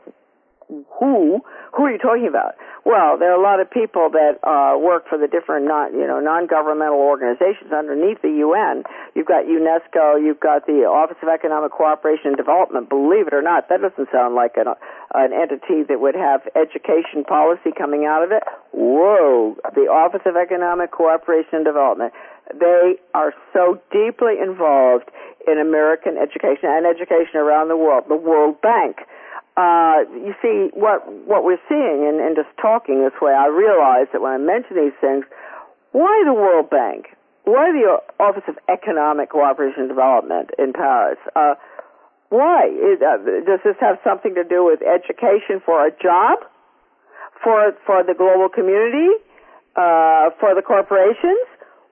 who? Who are you talking about? Well, there are a lot of people that uh, work for the different non, you know, non-governmental organizations underneath the U N. You've got UNESCO, you've got the Office of Economic Cooperation and Development. Believe it or not, that doesn't sound like an, an entity that would have education policy coming out of it. Whoa, the Office of Economic Cooperation and Development. They are so deeply involved in American education and education around the world. The World Bank. Uh, you see, what what we're seeing, and, and just talking this way, I realize that when I mention these things, why the World Bank? Why the Office of Economic Cooperation and Development in Paris? Uh, why? Is, uh, does this have something to do with education for a job? For, for the global community? Uh, for the corporations?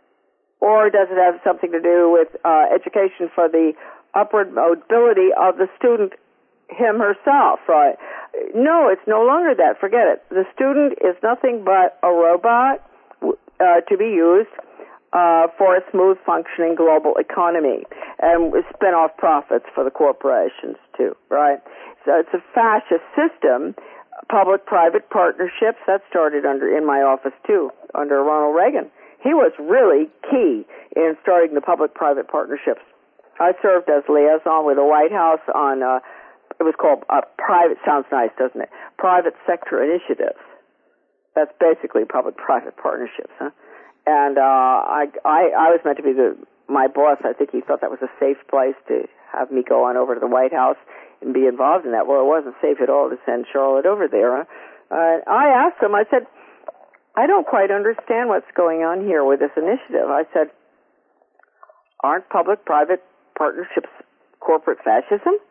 Or does it have something to do with uh, education for the upward mobility of the student him herself, right? No, it's no longer that. Forget it. The student is nothing but a robot uh, to be used uh, for a smooth functioning global economy and spin off profits for the corporations too, right? So it's a fascist system. Public-private partnerships, that started under in my office too, under Ronald Reagan. He was really key in starting the public-private partnerships. I served as liaison with the White House on uh, it was called uh, private, sounds nice, doesn't it? Private sector initiatives. That's basically public-private partnerships, huh? And uh, I, I, I was meant to be the my boss. I think he thought that was a safe place to have me go on over to the White House and be involved in that. Well, it wasn't safe at all to send Charlotte over there. Huh? Uh, I asked him, I said, I don't quite understand what's going on here with this initiative. I said, aren't public-private partnerships corporate fascism?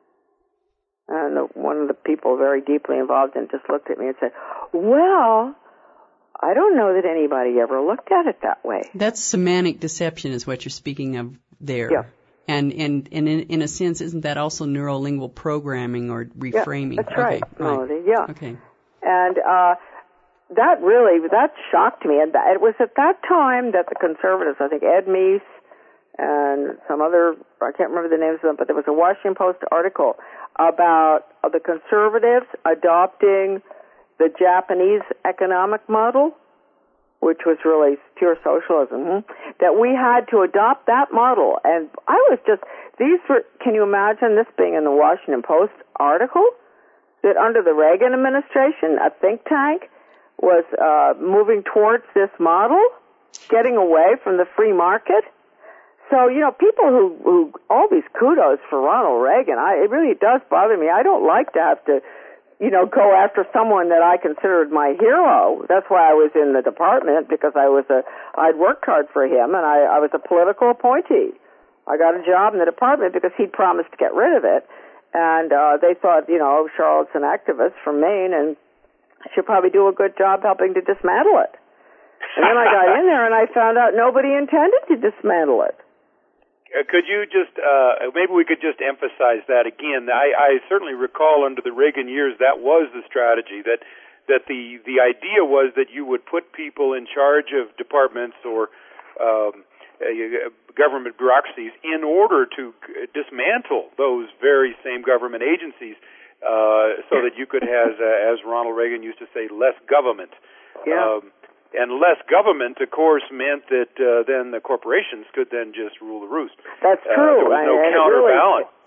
And the, one of the people very deeply involved in it just looked at me and said, well, I don't know that anybody ever looked at it that way. That's semantic deception is what you're speaking of there. Yeah. And, and, and in, in a sense, isn't that also neurolingual programming or reframing? Yeah, that's right, okay, Melody, right. yeah. Okay. And uh, that really, that shocked me. And that, it was at that time that the conservatives, I think Ed Meese and some other, I can't remember the names of them, but there was a Washington Post article about the conservatives adopting the Japanese economic model, which was really pure socialism, that we had to adopt that model. And I was just, these were, can you imagine this being in the Washington Post article? That under the Reagan administration, a think tank was uh, moving towards this model, getting away from the free market. So, you know, people who, who all these kudos for Ronald Reagan, I, it really does bother me. I don't like to have to, you know, go after someone that I considered my hero. That's why I was in the department, because I was a, I'd worked hard for him, and I, I was a political appointee. I got a job in the department because he'd promised to get rid of it. And uh, they thought, you know, Charlotte's an activist from Maine, and she'll probably do a good job helping to dismantle it. And then I got in there, and I found out nobody intended to dismantle it. Uh, could you just, uh, maybe we could just emphasize that again. I, I certainly recall under the Reagan years that was the strategy, that that the, the idea was that you would put people in charge of departments or um, uh, government bureaucracies in order to dismantle those very same government agencies uh, so that you could have, uh, as Ronald Reagan used to say, less government. Yeah. Um, And less government, of course, meant that uh, then the corporations could then just rule the roost. That's true. Uh, there was no and counterbalance. It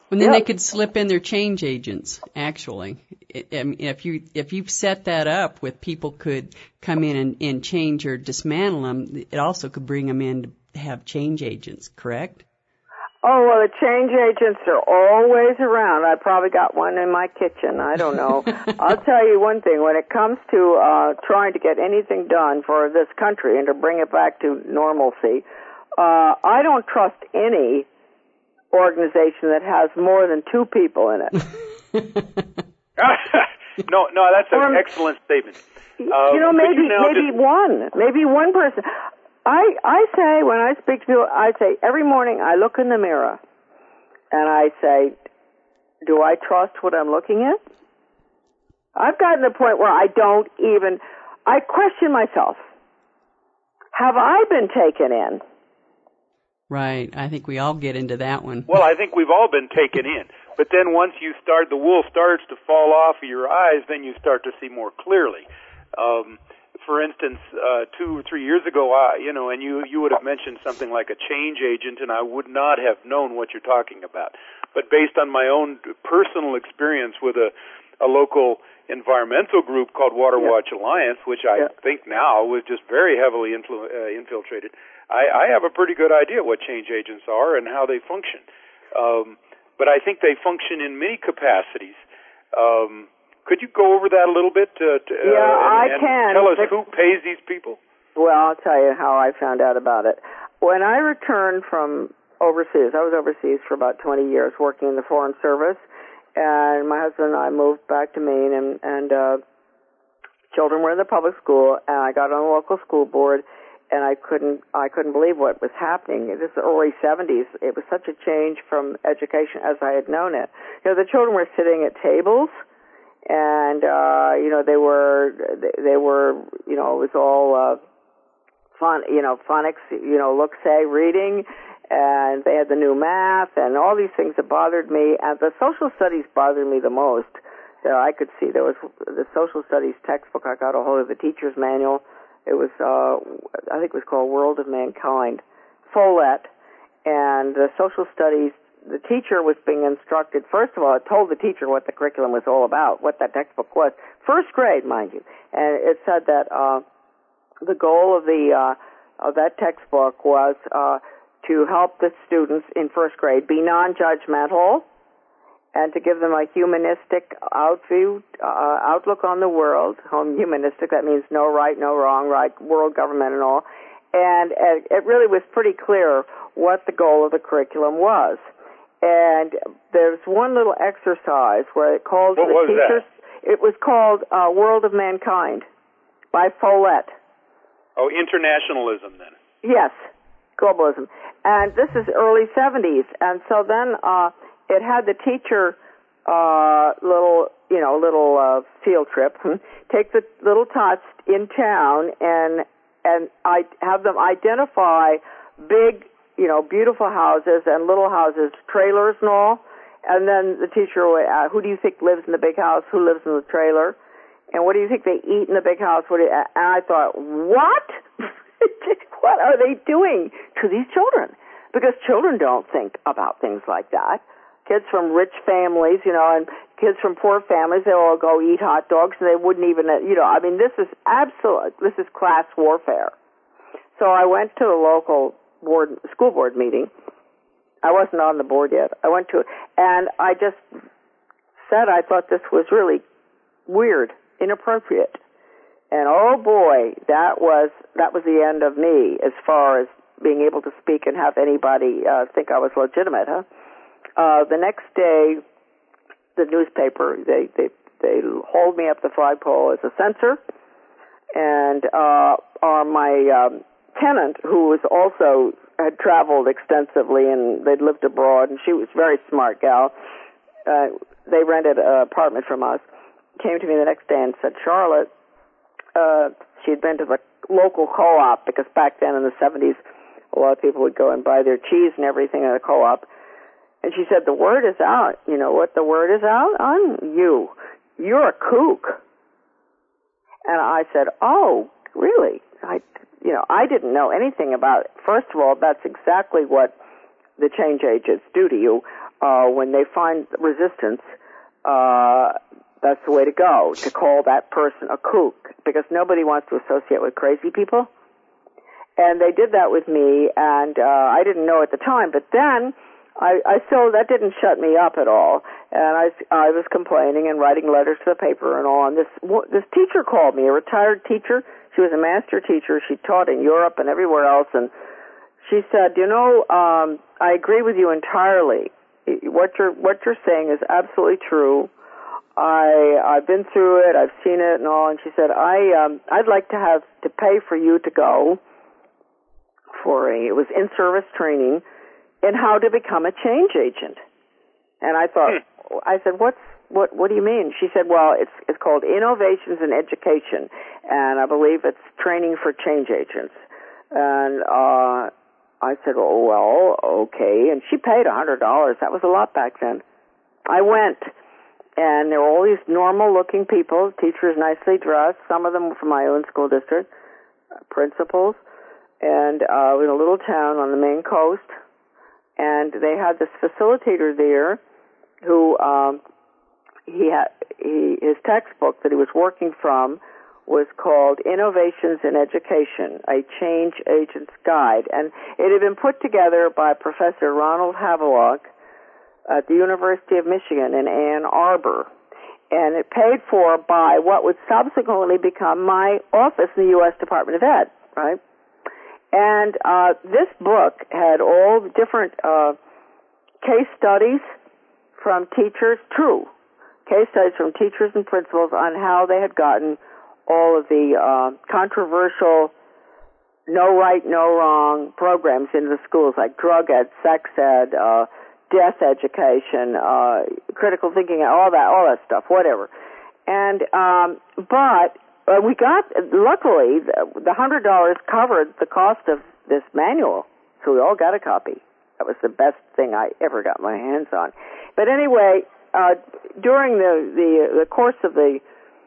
And then yeah. they could slip in their change agents, actually. It, I mean, if you if you've set that up with people could come in and, and change or dismantle them, it also could bring them in to have change agents, correct? Oh, well, the change agents are always around. I probably got one in my kitchen. I don't know. I'll tell you one thing. When it comes to uh, trying to get anything done for this country and to bring it back to normalcy, uh, I don't trust any organization that has more than two people in it. no, no, that's an um, excellent statement. Uh, you know, maybe you maybe just... one, maybe one person. I I say when I speak to people, I say every morning I look in the mirror and I say, do I trust what I'm looking at? I've gotten to the point where I don't even, I question myself. Have I been taken in? Right. I think we all get into that one. Well, I think we've all been taken in. But then once you start, the wool starts to fall off of your eyes, then you start to see more clearly. Um, for instance, uh, two or three years ago, I, you know, and you, you would have mentioned something like a change agent, and I would not have known what you're talking about. But based on my own personal experience with a, a local environmental group called Water yeah. Watch Alliance, which I yeah. think now was just very heavily influ- uh, infiltrated, I, I have a pretty good idea what change agents are and how they function. Um, but I think they function in many capacities. Um, could you go over that a little bit? To, to, yeah, uh, and, I and can. Tell us but, who pays these people? Well, I'll tell you how I found out about it. When I returned from overseas, I was overseas for about twenty years working in the Foreign Service, and my husband and I moved back to Maine, and, and uh, children were in the public school, and I got on the local school board, and I couldn't I couldn't believe what was happening. This is the early seventies. It was such a change from education as I had known it. You know, the children were sitting at tables, and uh, you know they were they were you know it was all uh, fun you know phonics you know look say reading, and they had the new math and all these things that bothered me. And the social studies bothered me the most. So I could see there was the social studies textbook. I got a hold of the teacher's manual. It was, uh, I think it was called World of Mankind, Follett, and the social studies, the teacher was being instructed, first of all, it told the teacher what the curriculum was all about, what that textbook was. First grade, mind you. And it said that, uh, the goal of the, uh, of that textbook was, uh, to help the students in first grade be non-judgmental, and to give them a humanistic outview, uh, outlook on the world. Home humanistic, that means no right, no wrong, right, world government and all. And uh, it really was pretty clear what the goal of the curriculum was. And there's one little exercise where it calls what the was teachers. That? It was called uh, World of Mankind by Follett. Oh, internationalism then. Yes, globalism. And this is early seventies. And so then, uh, it had the teacher, uh, little, you know, little, uh, field trip, take the little tots in town and, and I have them identify big, you know, beautiful houses and little houses, trailers and all. And then the teacher would, uh, who do you think lives in the big house? Who lives in the trailer? And what do you think they eat in the big house? What do you, and I thought, what? What are they doing to these children? Because children don't think about things like that. Kids from rich families, you know, and kids from poor families, they all go eat hot dogs, and they wouldn't even, you know, I mean, this is absolute, this is class warfare. So I went to the local board, school board meeting. I wasn't on the board yet. I went to it, and I just said I thought this was really weird, inappropriate. And oh boy, that was, that was the end of me as far as being able to speak and have anybody uh, think I was legitimate, huh? Uh, the next day, the newspaper, they, they, they hold me up the flagpole as a censor, and, uh, uh my, um, tenant, who was also, had traveled extensively and they'd lived abroad, and she was a very smart gal, uh, they rented an apartment from us, came to me the next day and said, Charlotte, uh, she'd been to the local co-op, because back then in the seventies, a lot of people would go and buy their cheese and everything at a co-op. And she said, the word is out. You know what the word is out on? You. You're a kook. And I said, oh, really? I, you know, I didn't know anything about it. First of all, that's exactly what the change agents do to you. uh, when they find resistance, uh, that's the way to go, to call that person a kook, because nobody wants to associate with crazy people. And they did that with me, and uh, I didn't know at the time, but then I, I still, that didn't shut me up at all. And I, I was complaining and writing letters to the paper and all. And this, this teacher called me, a retired teacher. She was a master teacher. She taught in Europe and everywhere else. And she said, you know, um, I agree with you entirely. What you're, what you're saying is absolutely true. I, I've been through it. I've seen it and all. And she said, I, um, I'd like to have to pay for you to go for a, it was in-service training in how to become a change agent. And I thought, hmm. I said, what's, what, what do you mean? She said, well, it's, it's called Innovations in Education, and I believe it's training for change agents. And, uh, I said, oh, well, okay. And she paid a hundred dollars. That was a lot back then. I went, and there were all these normal-looking people, teachers nicely dressed, some of them from my own school district, principals, and, uh, in a little town on the Maine coast. And they had this facilitator there who, um, he had, he, his textbook that he was working from was called Innovations in Education, a Change Agent's Guide. And it had been put together by Professor Ronald Havelock at the University of Michigan in Ann Arbor. And it paid for by what would subsequently become my office in the U S Department of Ed, right? And uh, this book had all the different uh, case studies from teachers, true, case studies from teachers and principals on how they had gotten all of the uh, controversial no right, no wrong programs into the schools, like drug ed, sex ed, uh, death education, uh, critical thinking, all that, all that stuff, whatever. And um, but Uh, we got, luckily, the, the one hundred dollars covered the cost of this manual, so we all got a copy. That was the best thing I ever got my hands on. But anyway, uh, during the, the, the course of the,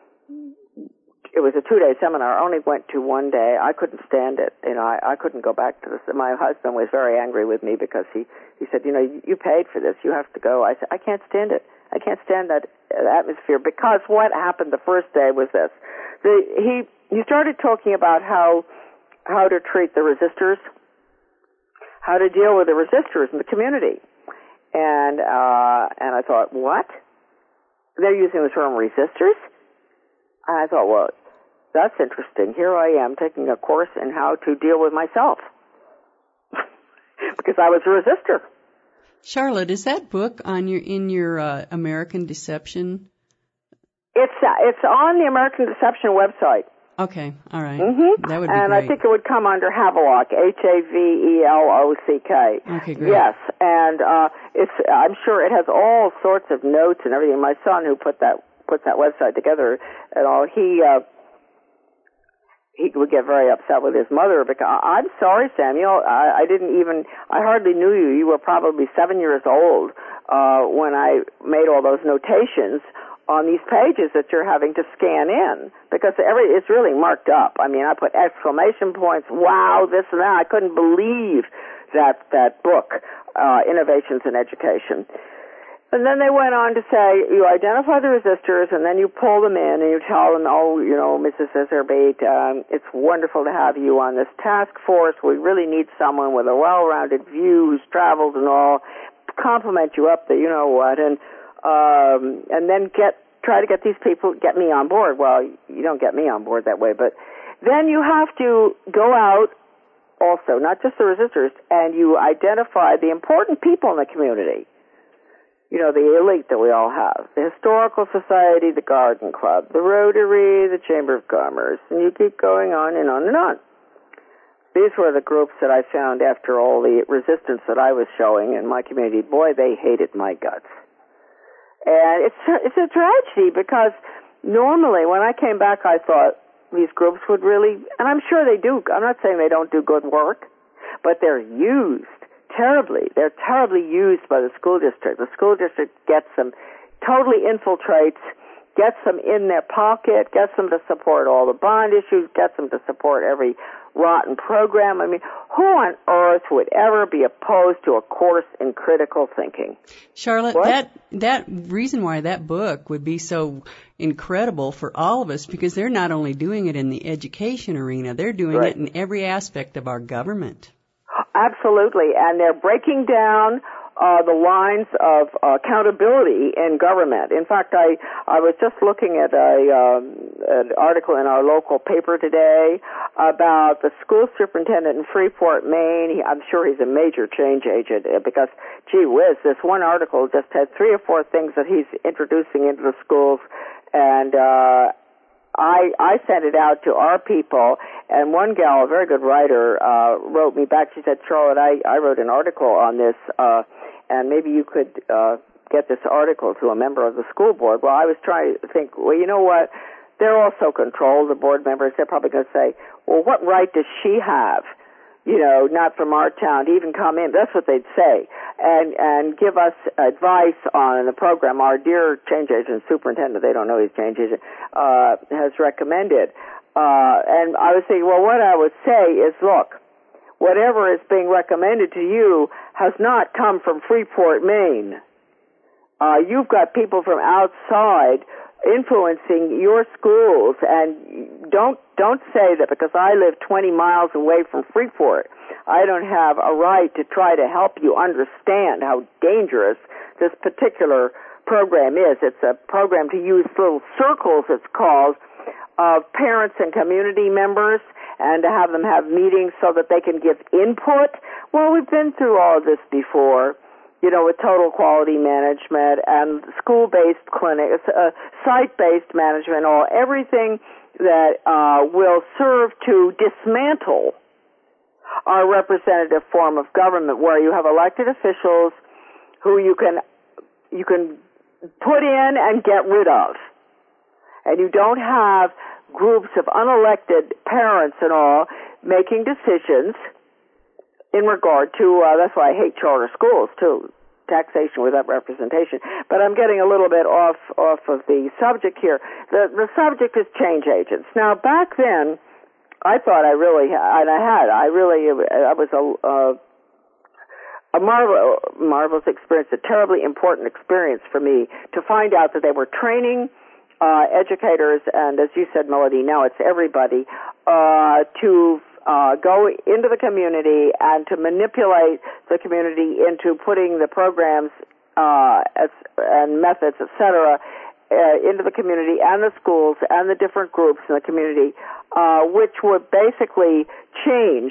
it was a two-day seminar. I only went to one day. I couldn't stand it. You know, I, I couldn't go back to this. My husband was very angry with me because he, he said, you know, you paid for this. You have to go. I said, I can't stand it. I can't stand that atmosphere, because what happened the first day was this. The, he he started talking about how how to treat the resistors, how to deal with the resistors in the community, and uh, and I thought, what? They're using the term resistors? And I thought, well, that's interesting. Here I am taking a course in how to deal with myself because I was a resistor. Charlotte, is that book on your in your uh, American Deception? It's uh, it's on the American Deception website. Okay, all right. Mm-hmm. That would be and great. I think it would come under Havelock, H A V E L O C K. Okay, great. Yes, and uh, it's I'm sure it has all sorts of notes and everything. My son, who put that put that website together and all, he uh, he would get very upset with his mother because I'm sorry, Samuel, I, I didn't even I hardly knew you. You were probably seven years old uh, when I made all those notations on these pages that you're having to scan in, because every it's really marked up. I mean, I put exclamation points, wow, this and that. I couldn't believe that that book, uh, Innovations in Education. And then they went on to say, you identify the resistors, and then you pull them in, and you tell them, oh, you know, Missus Iserbate, um, it's wonderful to have you on this task force. We really need someone with a well-rounded view who's traveled and all, compliment you up the, you know what, and Um, and then get try to get these people, get me on board. Well, you don't get me on board that way, but then you have to go out also, not just the resistors, and you identify the important people in the community. You know, the elite that we all have. The Historical Society, the Garden Club, the Rotary, the Chamber of Commerce, and you keep going on and on and on. These were the groups that I found after all the resistance that I was showing in my community. Boy, they hated my guts. And it's it's a tragedy, because normally when I came back, I thought these groups would really, and I'm sure they do, I'm not saying they don't do good work, but they're used terribly. They're terribly used by the school district. The school district gets them, totally infiltrates, gets them in their pocket, gets them to support all the bond issues, gets them to support every rotten program. I mean, who on earth would ever be opposed to a course in critical thinking? Charlotte, What? that that reason why that book would be so incredible for all of us, because they're not only doing it in the education arena, they're doing Right. it in every aspect of our government. Absolutely, and they're breaking down uh, the lines of uh, accountability in government. In fact, I I was just looking at a um, an article in our local paper today about the school superintendent in Freeport, Maine. He, I'm sure he's a major change agent uh, because, gee whiz, this one article just had three or four things that he's introducing into the schools, and uh, I, I sent it out to our people, and one gal, a very good writer, uh, wrote me back. She said, Charlotte, I, I wrote an article on this, uh, and maybe you could uh, get this article to a member of the school board. Well, I was trying to think, well, you know what? They're also controlled, the board members. They're probably going to say, well, what right does she have? You know, not from our town to even come in. That's what they'd say. And and give us advice on the program. Our dear change agent superintendent, they don't know he's change agent, uh, has recommended. Uh, and I was thinking, well, what I would say is, look, whatever is being recommended to you has not come from Freeport, Maine. Uh, you've got people from outside influencing your schools, and don't don't say that because I live twenty miles away from Freeport, I don't have a right to try to help you understand how dangerous this particular program is. It's a program to use little circles, it's called, of parents and community members, and to have them have meetings so that they can give input. Well, we've been through all of this before, you know, with total quality management and school-based clinics, uh, site-based management, all everything that uh, will serve to dismantle our representative form of government, where you have elected officials who you can you can put in and get rid of, and you don't have groups of unelected parents and all making decisions in regard to, uh, that's why I hate charter schools too, taxation without representation. But I'm getting a little bit off off of the subject here. The the subject is change agents. Now, back then, I thought I really, and I had, I really, I was a, uh, a marvel, marvelous experience, a terribly important experience for me to find out that they were training uh, educators, and as you said, Melody, now it's everybody, uh, to Uh, go into the community and to manipulate the community into putting the programs uh, as, and methods, et cetera, uh, into the community and the schools and the different groups in the community, uh, which would basically change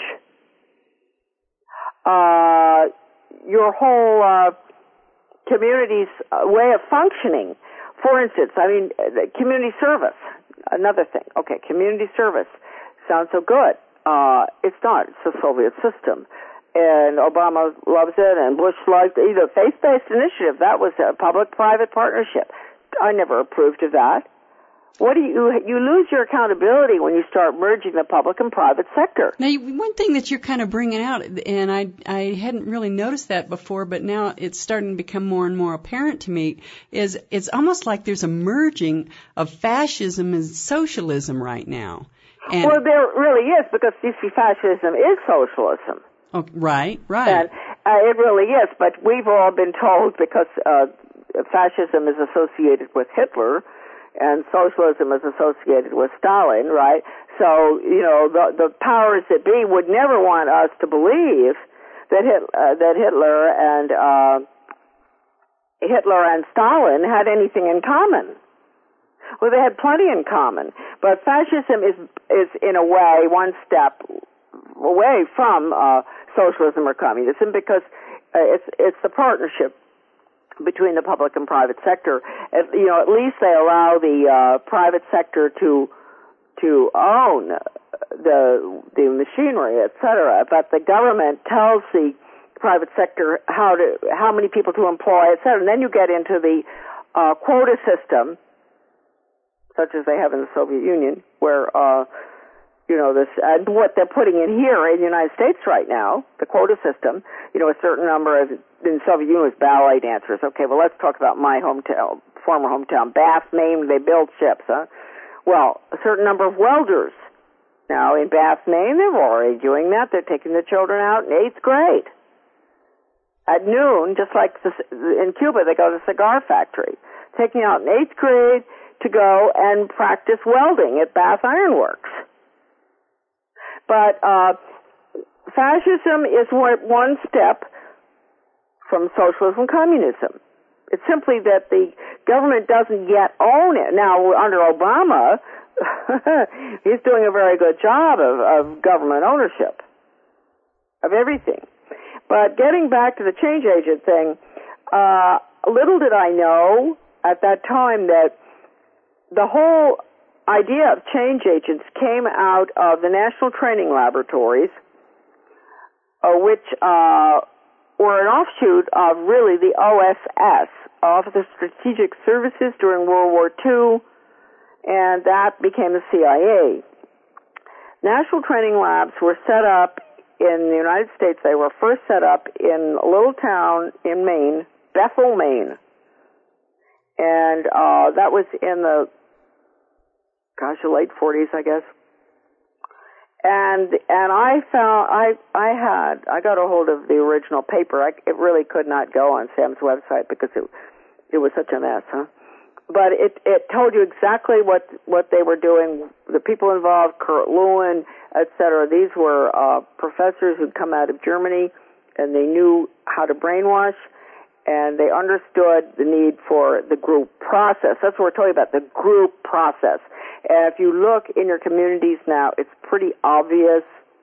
uh, your whole uh, community's way of functioning. For instance, I mean, community service, another thing. Okay, community service sounds so good. Uh, it's not. It's the Soviet system. And Obama loves it, and Bush liked it. Either faith-based initiative, that was a public-private partnership. I never approved of that. What do you, you lose your accountability when you start merging the public and private sector. Now, one thing that you're kind of bringing out, and I, I hadn't really noticed that before, but now it's starting to become more and more apparent to me, is it's almost like there's a merging of fascism and socialism right now. And well, there really is, because you see, fascism is socialism. Oh, right, right. And uh, it really is, but we've all been told, because uh, fascism is associated with Hitler and socialism is associated with Stalin, right? So, you know, the, the powers that be would never want us to believe that, Hit, uh, that Hitler and uh, Hitler and Stalin had anything in common. Well, they had plenty in common, but fascism is is in a way one step away from uh, socialism or communism, because uh, it's it's the partnership between the public and private sector. At, you know, at least they allow the uh, private sector to to own the the machinery, et cetera. But the government tells the private sector how to how many people to employ, et cetera. And then you get into the uh, quota system, such as they have in the Soviet Union, where, uh, you know, this, and what they're putting in here in the United States right now, the quota system, you know, a certain number of, in the Soviet Union was ballet dancers. Okay, well, let's talk about my hometown, former hometown, Bath, Maine, they build ships, huh? Well, a certain number of welders. Now, in Bath, Maine, they're already doing that. They're taking the children out in eighth grade. At noon, just like in Cuba, they go to the cigar factory, taking out in eighth grade to go and practice welding at Bath Iron Works. But uh, fascism is one step from socialism and communism. It's simply that the government doesn't yet own it. Now, under Obama, he's doing a very good job of, of government ownership of everything. But getting back to the change agent thing, uh, little did I know at that time that the whole idea of change agents came out of the National Training Laboratories, uh, which uh, were an offshoot of really the O S S, Office of Strategic Services, during World War Two, and that became the C I A. National Training Labs were set up in the United States. They were first set up in a little town in Maine, Bethel, Maine. And uh, that was in the, gosh, the late forties, I guess. And and I found, I I had, I got a hold of the original paper. I, it really could not go on Sam's website because it it was such a mess, huh? But it, it told you exactly what, what they were doing, the people involved, Kurt Lewin, et cetera. These were uh, professors who'd come out of Germany, and they knew how to brainwash, and they understood the need for the group process. That's what we're talking about, the group process. And if you look in your communities now, it's pretty obvious.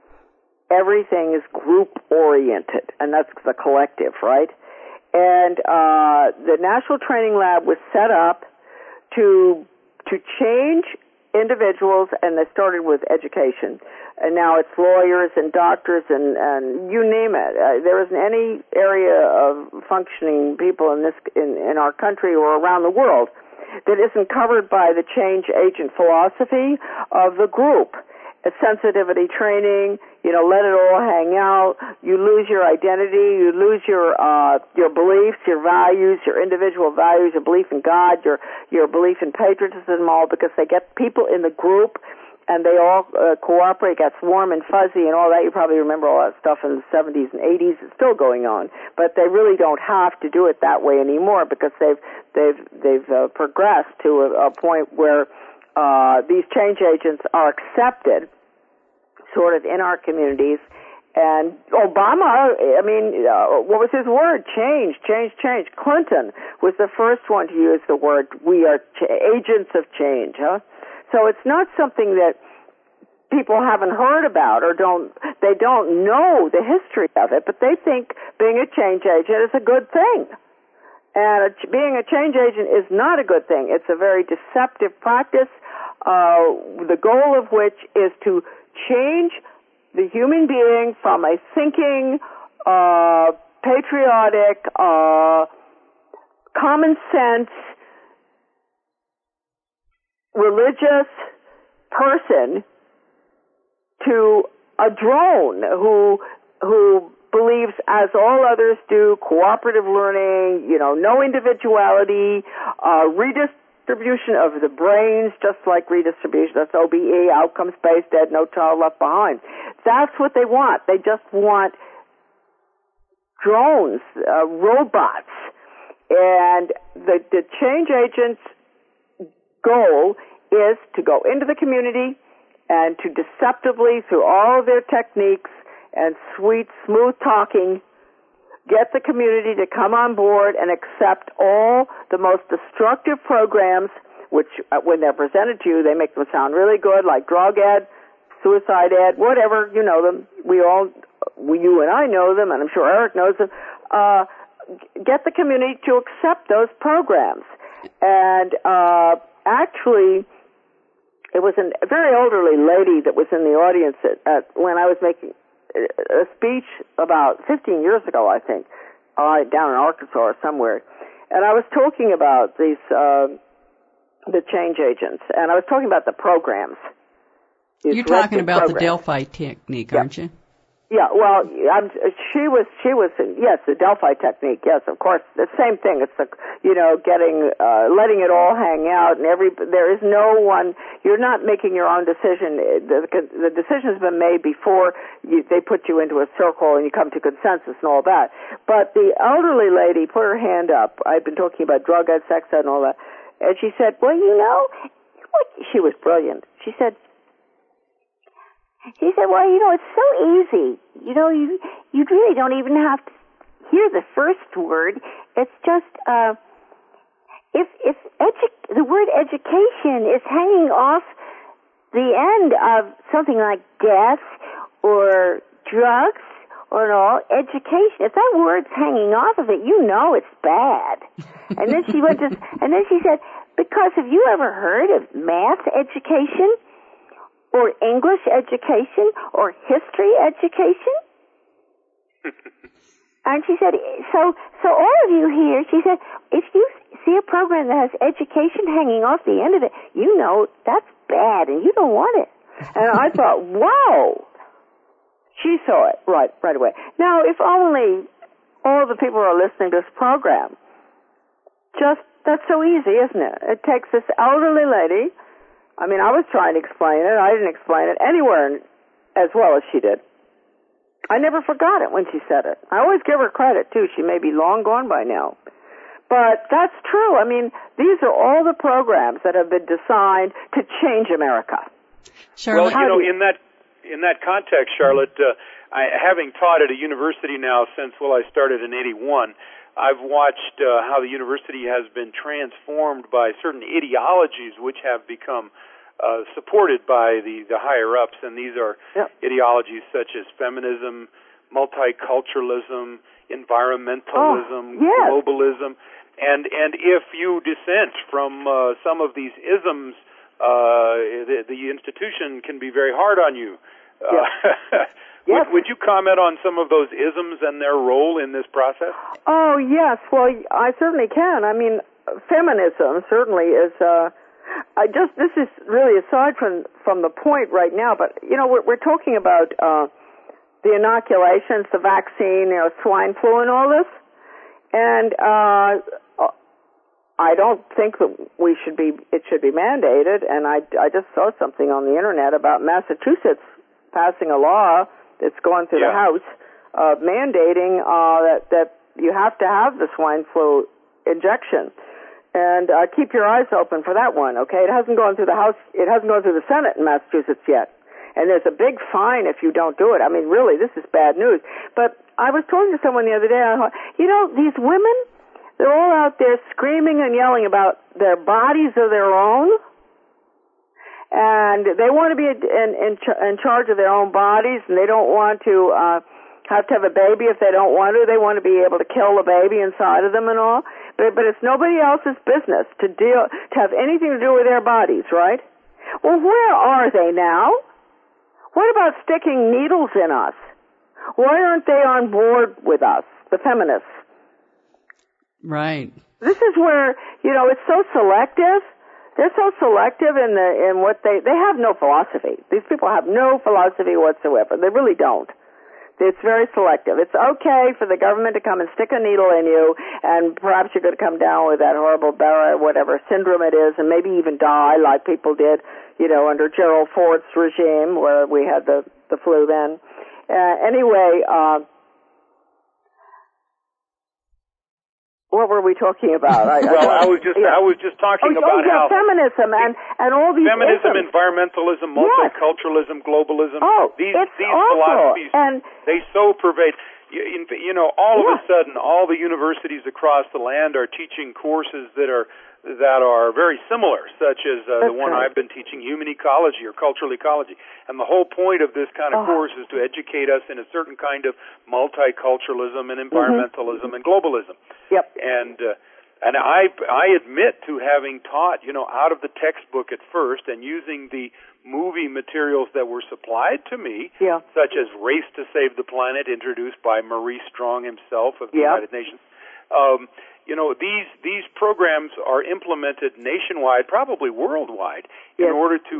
Everything is group-oriented, and that's the collective, right? And uh, the National Training Lab was set up to to change individuals, and they started with education. And now it's lawyers and doctors and, and you name it. Uh, there isn't any area of functioning people in this in, in our country or around the world that isn't covered by the change agent philosophy of the group. It's sensitivity training, you know, let it all hang out. You lose your identity, you lose your uh your beliefs, your values, your individual values, your belief in God, your your belief in patriotism, all because they get people in the group and they all uh, cooperate, gets warm and fuzzy and all that. You probably remember all that stuff in the seventies and eighties. It's still going on, but they really don't have to do it that way anymore because they've they've they've uh, progressed to a, a point where uh these change agents are accepted sort of in our communities. And Obama, I mean, uh, what was his word? Change, change, change. Clinton was the first one to use the word, we are ch- agents of change, huh? So it's not something that people haven't heard about or don't, they don't know the history of it, but they think being a change agent is a good thing. And a, being a change agent is not a good thing. It's a very deceptive practice, uh, the goal of which is to change the human being from a thinking, uh, patriotic, uh, common sense, religious person to a drone who who believes, as all others do, cooperative learning, you know, no individuality, uh, redistribution of the brains, just like redistribution. That's O B E, outcomes-based, dead, no child left behind. That's what they want. They just want drones, uh, robots. And the, the change agent's goal is to go into the community and to deceptively, through all of their techniques and sweet, smooth talking, get the community to come on board and accept all the most destructive programs, which, uh, when they're presented to you, they make them sound really good, like drug ed, suicide ed, whatever, you know them. We all, we, you and I know them, and I'm sure Eric knows them. Uh, get the community to accept those programs. And uh, actually, it was an, a very elderly lady that was in the audience at, at, when I was making a speech about fifteen years ago, I think, uh, down in Arkansas or somewhere. And I was talking about these, uh, the change agents, and I was talking about the programs. You're talking about programs. The Delphi technique, yep. aren't you? Yeah, well, I'm, she was, she was, yes, the Delphi technique, yes, of course, the same thing. It's the, you know, getting, uh, letting it all hang out, and every, there is no one, you're not making your own decision. The, the decision has been made before you, they put you into a circle and you come to consensus and all that. But the elderly lady put her hand up. I've been talking about drug ed, sex ed, and all that, and she said, well, you know, what? She was brilliant. She said, She said, well, you know, it's so easy. You know, you you really don't even have to hear the first word. It's just, uh, if, if edu- the word education is hanging off the end of something like death or drugs or all, education, if that word's hanging off of it, you know it's bad. And then she went to, and then she said, because have you ever heard of math education? Or English education, or history education? And she said, so, so all of you here, she said, if you see a program that has education hanging off the end of it, you know that's bad and you don't want it. And I thought, wow, she saw it right, right away. Now, if only all the people who are listening to this program, just, that's so easy, isn't it? It takes this elderly lady. I mean, I was trying to explain it. I didn't explain it anywhere as well as she did. I never forgot it when she said it. I always give her credit, too. She may be long gone by now. But that's true. I mean, these are all the programs that have been designed to change America. Charlotte, well, you know, you... in that in that context, Charlotte, uh, I, having taught at a university now since, well, I started in eighty-one, I've watched uh, how the university has been transformed by certain ideologies which have become uh, supported by the, the higher-ups, and these are yep. ideologies such as feminism, multiculturalism, environmentalism, oh, yes. globalism, and and if you dissent from uh, some of these isms, uh, the, the institution can be very hard on you. Yep. Uh, Yes. Would, would you comment on some of those isms and their role in this process? Oh, yes. Well, I certainly can. I mean, feminism certainly is, uh, I just, this is really aside from, from the point right now, but, you know, we're, we're talking about, uh, the inoculations, the vaccine, you know, swine flu and all this. And, uh, I don't think that we should be, it should be mandated. And I, I just saw something on the internet about Massachusetts passing a law it's going through yeah. the House, uh, mandating uh, that that you have to have the swine flu injection, and uh, keep your eyes open for that one. Okay, it hasn't gone through the House, it hasn't gone through the Senate in Massachusetts yet, and there's a big fine if you don't do it. I mean, really, this is bad news. But I was talking to someone the other day, and I thought, you know, these women, they're all out there screaming and yelling about their bodies are their own. And they want to be in, in, in charge of their own bodies, and they don't want to uh, have to have a baby if they don't want to. They want to be able to kill the baby inside of them and all. But, but it's nobody else's business to deal to have anything to do with their bodies, right? Well, where are they now? What about sticking needles in us? Why aren't they on board with us, the feminists? Right. This is where, you know, it's so selective. They're so selective in the in what they they have no philosophy. These people have no philosophy whatsoever. They really don't. It's very selective. It's okay for the government to come and stick a needle in you, and perhaps you're going to come down with that horrible Barra, whatever syndrome it is, and maybe even die like people did, you know, under Gerald Ford's regime where we had the the flu then. Uh, anyway. Uh, What were we talking about? I, well, I, I was just yeah. I was just talking oh, about oh, yeah, how feminism and, and all these feminism, isms. environmentalism, multiculturalism, yes. globalism. Oh, these it's these awful. philosophies and they so pervade. You, you know, all yeah. of a sudden, all the universities across the land are teaching courses that are that are very similar, such as uh, the one right. I've been teaching, human ecology or cultural ecology. And the whole point of this kind of oh. course is to educate us in a certain kind of multiculturalism and environmentalism mm-hmm. and globalism. Yep. And uh, and I I admit to having taught, you know, out of the textbook at first and using the movie materials that were supplied to me, yeah. such as Race to Save the Planet, introduced by Maurice Strong himself of the yep. United Nations. Um, you know, these these programs are implemented nationwide, probably worldwide, yes. in order to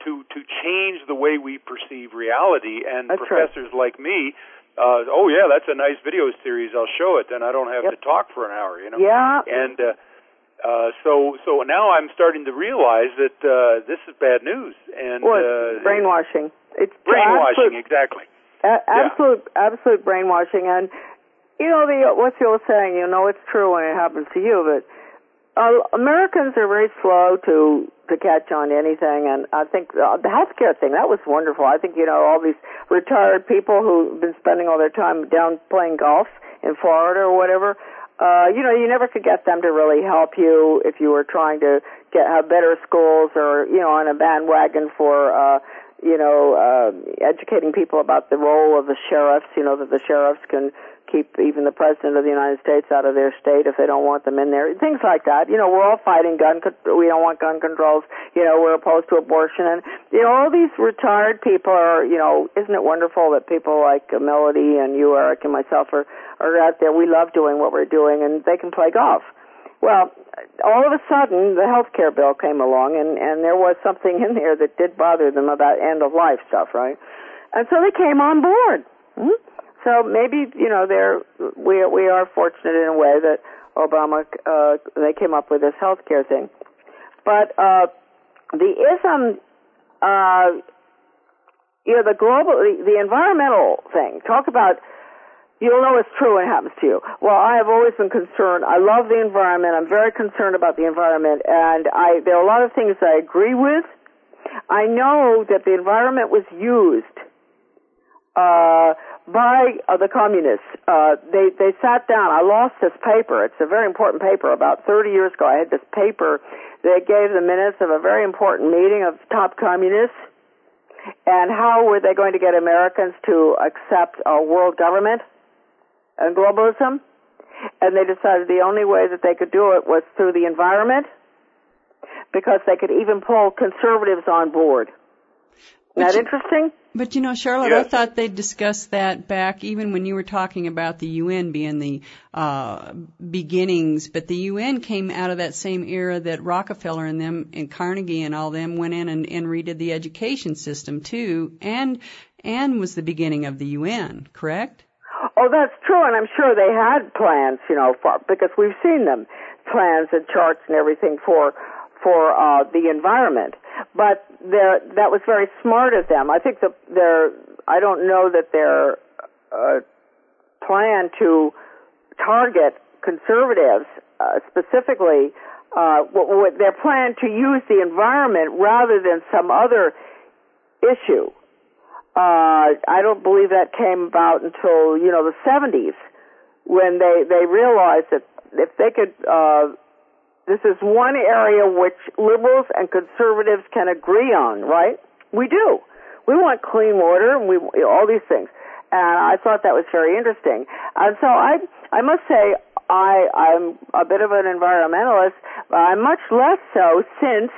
to to change the way we perceive reality. And that's professors right. like me, uh, oh yeah, that's a nice video series. I'll show it. Then I don't have yep. to talk for an hour. You know. Yeah. And uh, uh, so so now I'm starting to realize that uh, this is bad news. And well, uh, brainwashing. It's brainwashing, absolute, exactly. A- absolute, yeah. absolute brainwashing. And you know, the what's the old saying? You know, it's true when it happens to you, but uh, Americans are very slow to to catch on to anything. And I think uh, the healthcare thing, that was wonderful. I think, you know, all these retired people who've been spending all their time down playing golf in Florida or whatever. Uh, you know, you never could get them to really help you if you were trying to get have better schools or, you know, on a bandwagon for, uh, you know, uh, educating people about the role of the sheriffs, you know, that the sheriffs can keep even the President of the United States out of their state if they don't want them in there. Things like that. You know, we're all fighting gun, con- we don't want gun controls. You know, we're opposed to abortion. And, you know, all these retired people are, you know, isn't it wonderful that people like Melody and you, Eric, and myself are, are out there. We love doing what we're doing, and they can play golf. Well, all of a sudden, the health care bill came along, and, and there was something in there that did bother them about end-of-life stuff, right? And so they came on board. Hmm? So maybe, you know, they're, we, we are fortunate in a way that Obama, uh, they came up with this health care thing. But uh, the ism, uh, you know, the global, the, the environmental thing, talk about, you'll know it's true when it happens to you. Well, I have always been concerned. I love the environment. I'm very concerned about the environment. And I, there are a lot of things I agree with. I know that the environment was used uh, by uh, the communists. Uh, they, they sat down. I lost this paper. It's a very important paper. About thirty years ago, I had this paper. They gave the minutes of a very important meeting of top communists. And how were they going to get Americans to accept a world government and globalism? And they decided the only way that they could do it was through the environment, because they could even pull conservatives on board. Isn't that interesting? But, you know, Charlotte, yes. I thought they discussed that back even when you were talking about the U N being the uh beginnings. But the U N came out of that same era that Rockefeller and them and Carnegie and all them went in and, and redid the education system, too, and and was the beginning of the U N, correct? Oh, that's true, and I'm sure they had plans, you know, for, because we've seen them, plans and charts and everything for for uh, the environment. But that was very smart of them. I think that their, I don't know that their uh, plan to target conservatives uh, specifically, uh, what, what their plan to use the environment rather than some other issue. Uh, I don't believe that came about until, you know, the seventies, when they, they realized that if they could, uh, this is one area which liberals and conservatives can agree on, right? We do. We want clean water, and we, all these things. And I thought that was very interesting. And so I, I must say, I, I'm a bit of an environmentalist, but I'm much less so since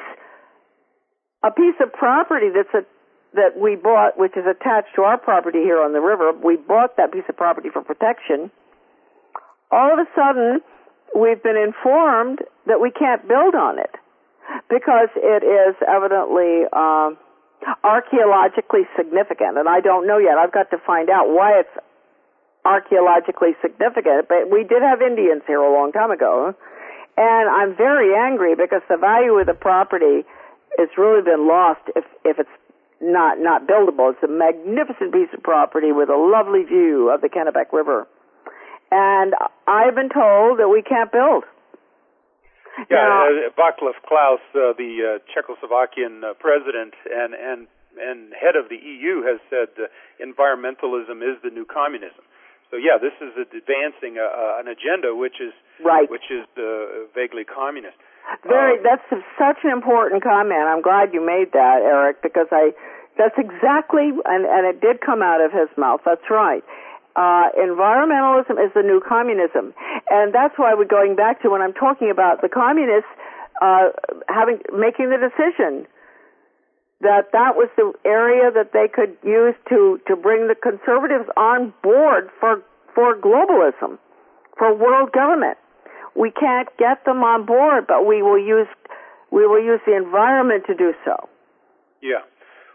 a piece of property that's a that we bought, which is attached to our property here on the river, we bought that piece of property for protection. All of a sudden, we've been informed that we can't build on it because it is evidently um, archaeologically significant, and I don't know yet. I've got to find out why it's archaeologically significant, but we did have Indians here a long time ago, and I'm very angry because the value of the property has really been lost if, if it's not not buildable. It's a magnificent piece of property with a lovely view of the Kennebec River. And I've been told that we can't build. Yeah, now, uh, Václav Klaus, uh, the uh, Czechoslovakian uh, president and, and and head of the E U, has said uh, environmentalism is the new communism. So yeah, this is advancing a, uh, an agenda which is right. which is uh, vaguely communist. Very, um, that's such an important comment. I'm glad you made that, Eric, because I, that's exactly, and, and it did come out of his mouth. That's right. Uh, environmentalism is the new communism, and that's why we're going back to when I'm talking about the communists uh, having making the decision that that was the area that they could use to to bring the conservatives on board for for globalism, for world government. We can't get them on board, but we will use we will use the environment to do so. Yeah.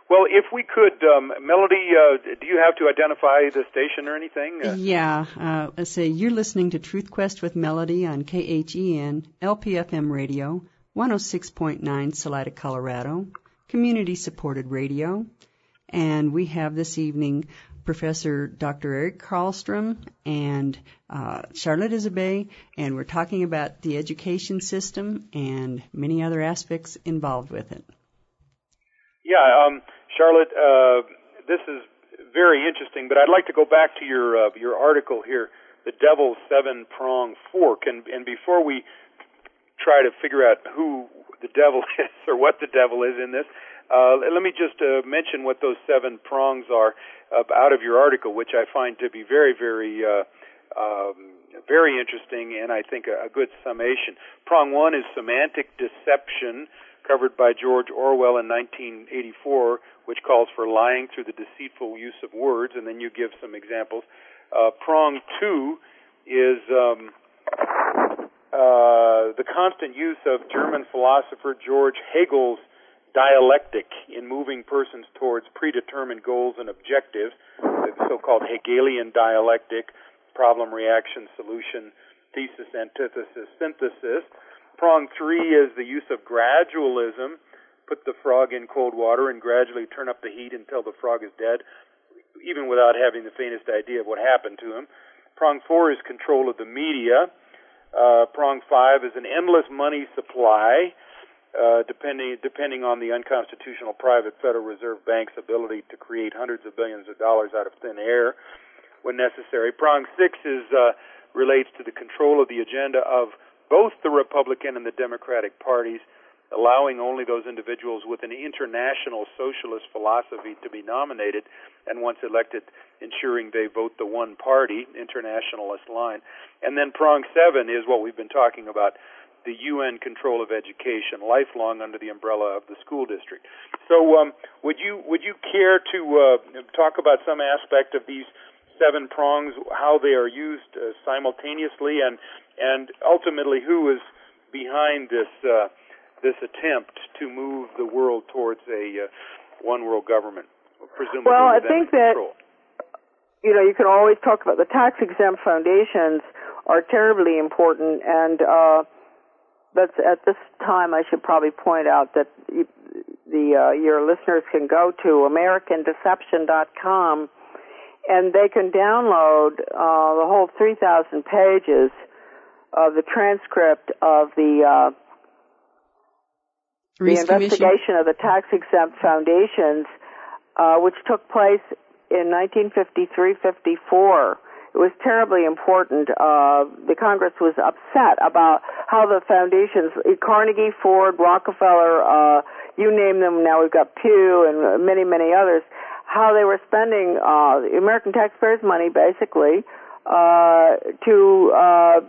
Well, if we could, um, Melody, uh, do you have to identify the station or anything? Uh, yeah. Uh, let's say you're listening to Truth Quest with Melody on K H E N, L P F M radio, one oh six point nine Salida, Colorado, community-supported radio. And we have this evening Professor Doctor Eric Karlstrom and uh, Charlotte Isabey, and we're talking about the education system and many other aspects involved with it. Yeah, um, Charlotte, uh, this is very interesting, but I'd like to go back to your uh, your article here, The Devil's Seven-Prong Fork, and, and before we try to figure out who the devil is or what the devil is in this, uh, let me just uh, mention what those seven prongs are uh, out of your article, which I find to be very, very, uh, um, very interesting, and I think a, a good summation. Prong one is semantic deception, covered by George Orwell in nineteen eighty-four, which calls for lying through the deceitful use of words, and then you give some examples. Uh, prong two is um, uh, the constant use of German philosopher George Hegel's dialectic in moving persons towards predetermined goals and objectives, the so-called Hegelian dialectic, problem, reaction, solution, thesis, antithesis, synthesis. Prong three is the use of gradualism. Put the frog in cold water and gradually turn up the heat until the frog is dead, even without having the faintest idea of what happened to him. Prong four is control of the media. Uh, prong five is an endless money supply, uh, depending depending on the unconstitutional private Federal Reserve Bank's ability to create hundreds of billions of dollars out of thin air when necessary. Prong six is uh, relates to the control of the agenda of both the Republican and the Democratic parties, allowing only those individuals with an international socialist philosophy to be nominated, and once elected, ensuring they vote the one party, internationalist line. And then prong seven is what we've been talking about, the U N control of education, lifelong under the umbrella of the school district. So um, would you would you care to uh, talk about some aspect of these seven prongs, how they are used uh, simultaneously, and and ultimately who is behind this uh, this attempt to move the world towards a uh, one world government, presumably well, I with think control? That you know you can always talk about the tax exempt foundations are terribly important, and uh, that's at this time I should probably point out that you, the uh, your listeners can go to American Deception dot com. And they can download uh, the whole three thousand pages of the transcript of the uh, the investigation of the tax-exempt foundations, uh, which took place in nineteen fifty-three fifty-four. It was terribly important. Uh, the Congress was upset about how the foundations, Carnegie, Ford, Rockefeller, uh, you name them, now we've got Pew and many, many others, how they were spending uh, the American taxpayers' money, basically, uh, to uh,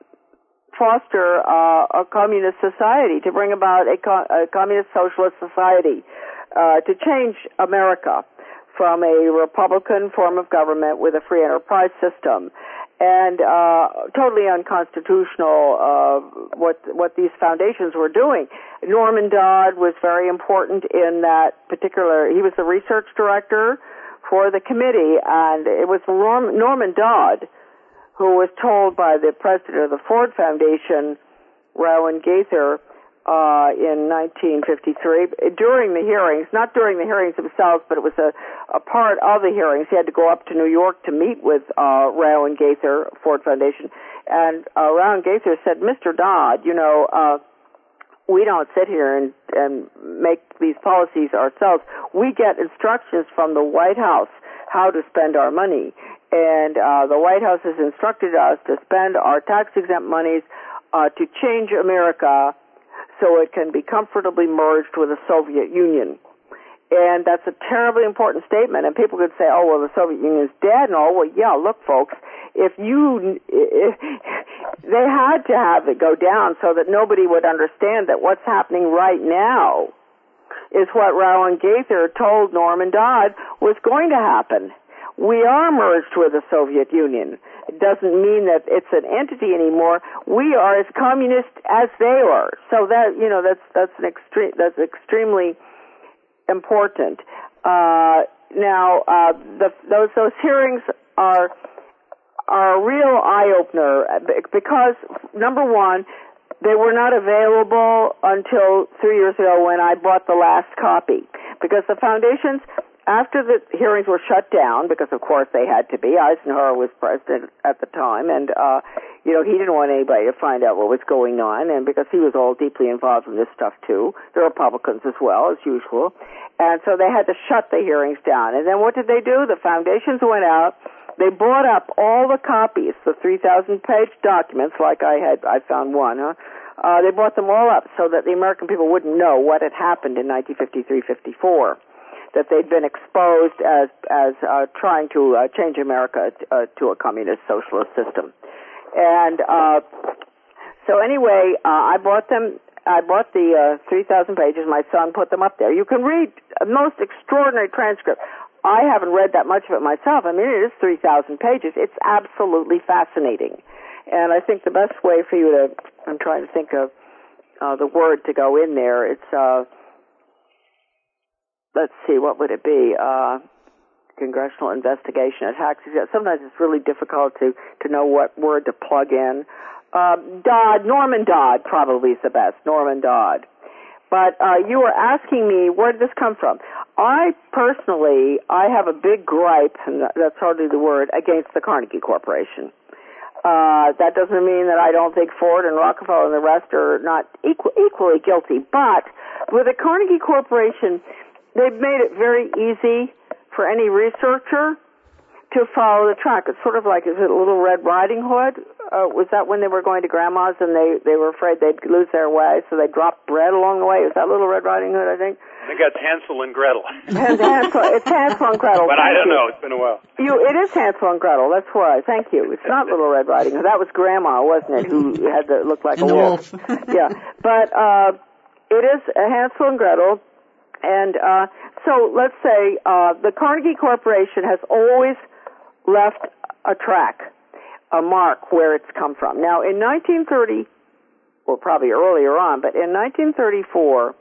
foster uh, a communist society, to bring about a, co- a communist socialist society, uh, to change America from a Republican form of government with a free enterprise system. And uh, totally unconstitutional uh, what what these foundations were doing. Norman Dodd was very important in that particular. He was the research director for the committee, and it was Norm, Norman Dodd who was told by the president of the Ford Foundation, Rowan Gaither, uh, in nineteen fifty-three, during the hearings, not during the hearings themselves, but it was a, a part of the hearings. He had to go up to New York to meet with uh, Rowan Gaither, Ford Foundation, and uh, Rowan Gaither said, Mister Dodd, you know, uh, we don't sit here and, and make these policies ourselves. We get instructions from the White House how to spend our money, and uh, the White House has instructed us to spend our tax-exempt monies uh, to change America so it can be comfortably merged with the Soviet Union. And that's a terribly important statement. And people could say, oh, well, the Soviet Union is dead and all. Well, yeah, look, folks, if you, if, they had to have it go down so that nobody would understand that what's happening right now is what Rowan Gaither told Norman Dodd was going to happen. We are merged with the Soviet Union. It doesn't mean that it's an entity anymore. We are as communist as they are. So that, you know, that's that's an extreme that's extremely important. Uh, now, uh, the, those those hearings are are a real eye opener because number one, they were not available until three years ago when I bought the last copy because the foundations. After the hearings were shut down, because of course they had to be, Eisenhower was president at the time, and, uh, you know, he didn't want anybody to find out what was going on, and because he was all deeply involved in this stuff too, the Republicans as well, as usual, and so they had to shut the hearings down. And then what did they do? The foundations went out, they bought up all the copies, the three thousand page documents, like I had, I found one, huh? Uh, they bought them all up so that the American people wouldn't know what had happened in nineteen fifty-three fifty-four. That they'd been exposed as as uh, trying to uh, change America uh, to a communist socialist system, and uh, so anyway, uh, I bought them. I bought the uh, three thousand pages. My son put them up there. You can read a most extraordinary transcript. I haven't read that much of it myself. I mean, it is three thousand pages. It's absolutely fascinating, and I think the best way for you to I'm trying to think of uh, the word to go in there. It's uh, Let's see, what would it be? Uh, congressional investigation attacks. Sometimes it's really difficult to, to know what word to plug in. Uh, Dodd, Norman Dodd probably is the best, Norman Dodd. But uh, you were asking me, where did this come from? I personally, I have a big gripe, and that's hardly the word, against the Carnegie Corporation. Uh, that doesn't mean that I don't think Ford and Rockefeller and the rest are not equal, equally guilty. But with the Carnegie Corporation, they've made it very easy for any researcher to follow the track. It's sort of like, is it a Little Red Riding Hood? Uh, was that when they were going to Grandma's and they, they were afraid they'd lose their way, so they dropped bread along the way? Is that Little Red Riding Hood, I think? I think that's Hansel and Gretel. Hansel, it's Hansel and Gretel. But Thank I don't you. know. It's been a while. You, it is Hansel and Gretel. That's why. Thank you. It's not Little Red Riding Hood. That was Grandma, wasn't it, who had the look like and a wolf? wolf. Yeah. But uh, it is Hansel and Gretel. And uh, so let's say uh, the Carnegie Corporation has always left a track, a mark where it's come from. Now, in nineteen thirty, well, probably earlier on, but in nineteen thirty-four,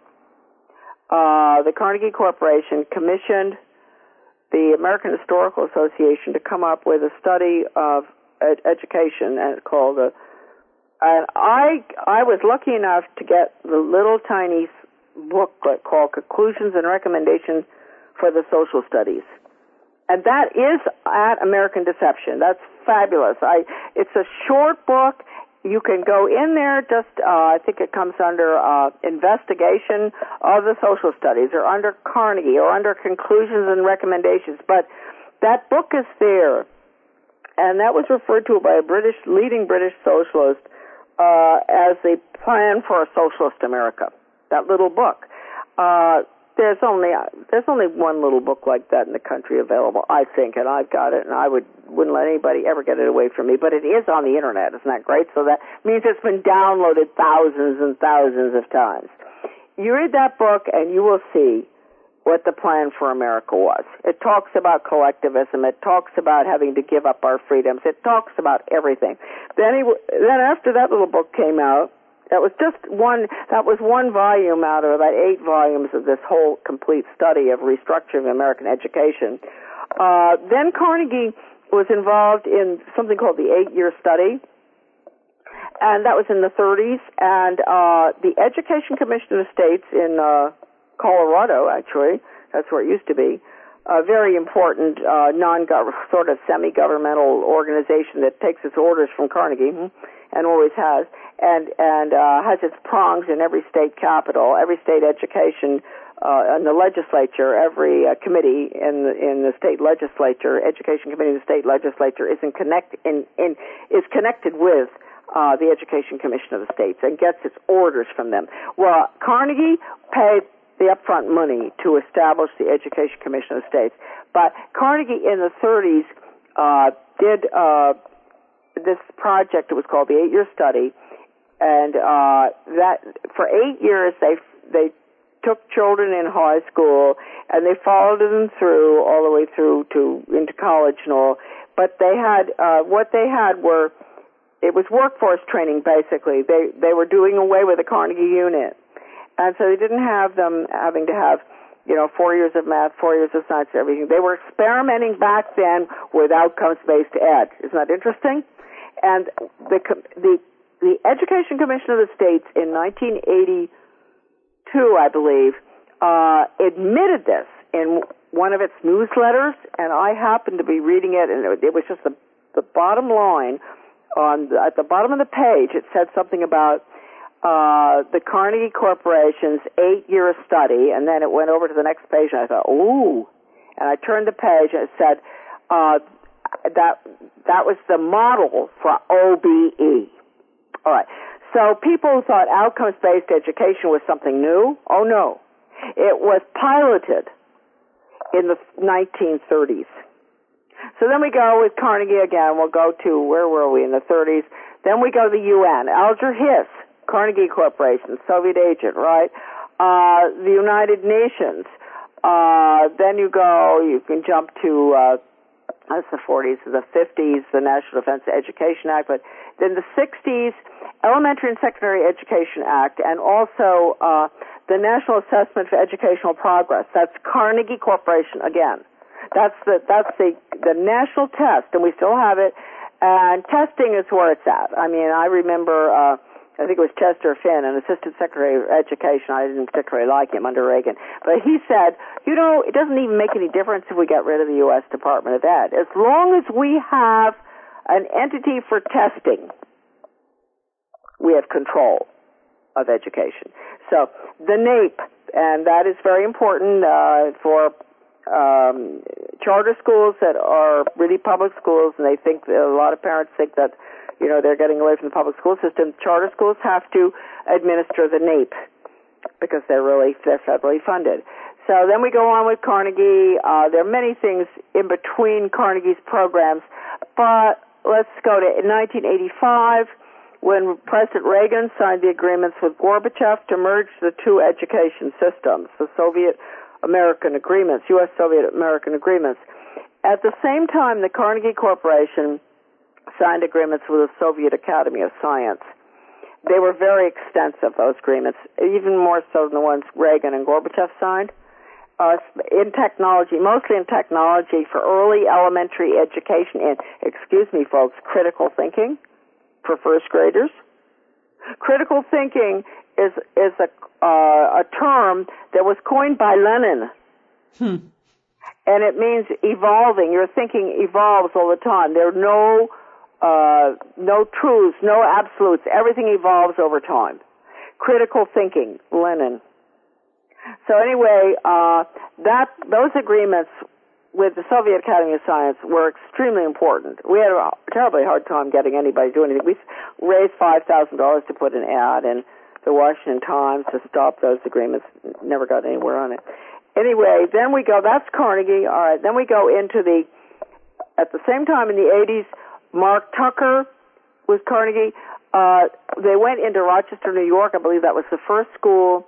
uh, the Carnegie Corporation commissioned the American Historical Association to come up with a study of ed- education, and it's called the. And I I was lucky enough to get the little tiny booklet called Conclusions and Recommendations for the Social Studies. And that is at American Deception. That's fabulous. I, it's a short book. You can go in there, just, uh, I think it comes under uh, Investigation of the Social Studies, or under Carnegie, or under Conclusions and Recommendations. But that book is there. And that was referred to by a British, leading British socialist uh, as the plan for a socialist America. That little book. Uh, there's only there's only one little book like that in the country available, I think, and I've got it, and I would wouldn't let anybody ever get it away from me. But it is on the internet, isn't that great? So that means it's been downloaded thousands and thousands of times. You read that book, and you will see what the plan for America was. It talks about collectivism. It talks about having to give up our freedoms. It talks about everything. Then he, then after that little book came out. That was just one, that was one volume out of about eight volumes of this whole complete study of restructuring American education. Uh, then Carnegie was involved in something called the eight-year study, and that was in the thirties, and uh, the Education Commission of the States in uh, Colorado, actually, that's where it used to be, a very important uh, non-government, sort of semi-governmental organization that takes its orders from Carnegie, and always has, and and uh, has its prongs in every state capital, every state education, uh, in the legislature, every uh, committee in the, in the state legislature, education committee in the state legislature is in connect in, in is connected with uh, the Education Commission of the States and gets its orders from them. Well, Carnegie paid the upfront money to establish the Education Commission of the States, but Carnegie in the thirties uh, did. Uh, this project, it was called the eight-year study, and uh, that for eight years they they took children in high school and they followed them through all the way through to into college and all. But they had uh, what they had were it was workforce training basically. They they were doing away with the Carnegie unit, and so they didn't have them having to have you know, four years of math, four years of science, everything. They were experimenting back then with outcomes-based ed. Isn't that interesting? And the the the Education Commission of the States in nineteen eighty-two, I believe, uh, admitted this in one of its newsletters, and I happened to be reading it, and it, it was just the the bottom line on the, at the bottom of the page. It said something about uh, the Carnegie Corporation's eight-year study, and then it went over to the next page, and I thought, ooh, and I turned the page, and it said uh, that that was the model for O B E. All right. So people who thought outcomes-based education was something new, oh no, it was piloted in the nineteen thirties. So then we go with Carnegie again. We'll go to, where were we, in the thirties. Then we go to the U N. Alger Hiss, Carnegie Corporation, Soviet agent, right? Uh, the United Nations. Uh, then you go, you can jump to, uh, that's the forties, the fifties, the National Defense Education Act, but then the sixties, Elementary and Secondary Education Act, and also uh, the National Assessment for Educational Progress. That's Carnegie Corporation again. That's the that's the the national test, and we still have it. And testing is where it's at. I mean, I remember, uh, I think it was Chester Finn, an Assistant Secretary of Education. I didn't particularly like him under Reagan, but he said, you know, it doesn't even make any difference if we get rid of the U S Department of Ed, as long as we have an entity for testing, we have control of education. So the NAEP, and that is very important uh, for um, charter schools that are really public schools, and they think that a lot of parents think that, you know, they're getting away from the public school system. Charter schools have to administer the NAEP because they're really they're federally funded. So then we go on with Carnegie. Uh, there are many things in between Carnegie's programs, but let's go to nineteen eighty-five. When President Reagan signed the agreements with Gorbachev to merge the two education systems, the Soviet-American agreements, U S Soviet-American agreements. At the same time, the Carnegie Corporation signed agreements with the Soviet Academy of Science. They were very extensive, those agreements, even more so than the ones Reagan and Gorbachev signed. Uh, in technology, mostly in technology for early elementary education and, excuse me, folks, critical thinking for first graders. Critical thinking is is a uh, a term that was coined by Lenin, hmm. and it means evolving. Your thinking evolves all the time. There are no uh, no truths, no absolutes. Everything evolves over time. Critical thinking, Lenin. So anyway, uh, that those agreements with the Soviet Academy of Science were extremely important. We had a terribly hard time getting anybody to do anything. We raised five thousand dollars to put an ad in the Washington Times to stop those agreements. Never got anywhere on it. Anyway, then we go, that's Carnegie. All right, then we go into the, at the same time in the eighties, Mark Tucker was Carnegie. Uh, they went into Rochester, New York. I believe that was the first school.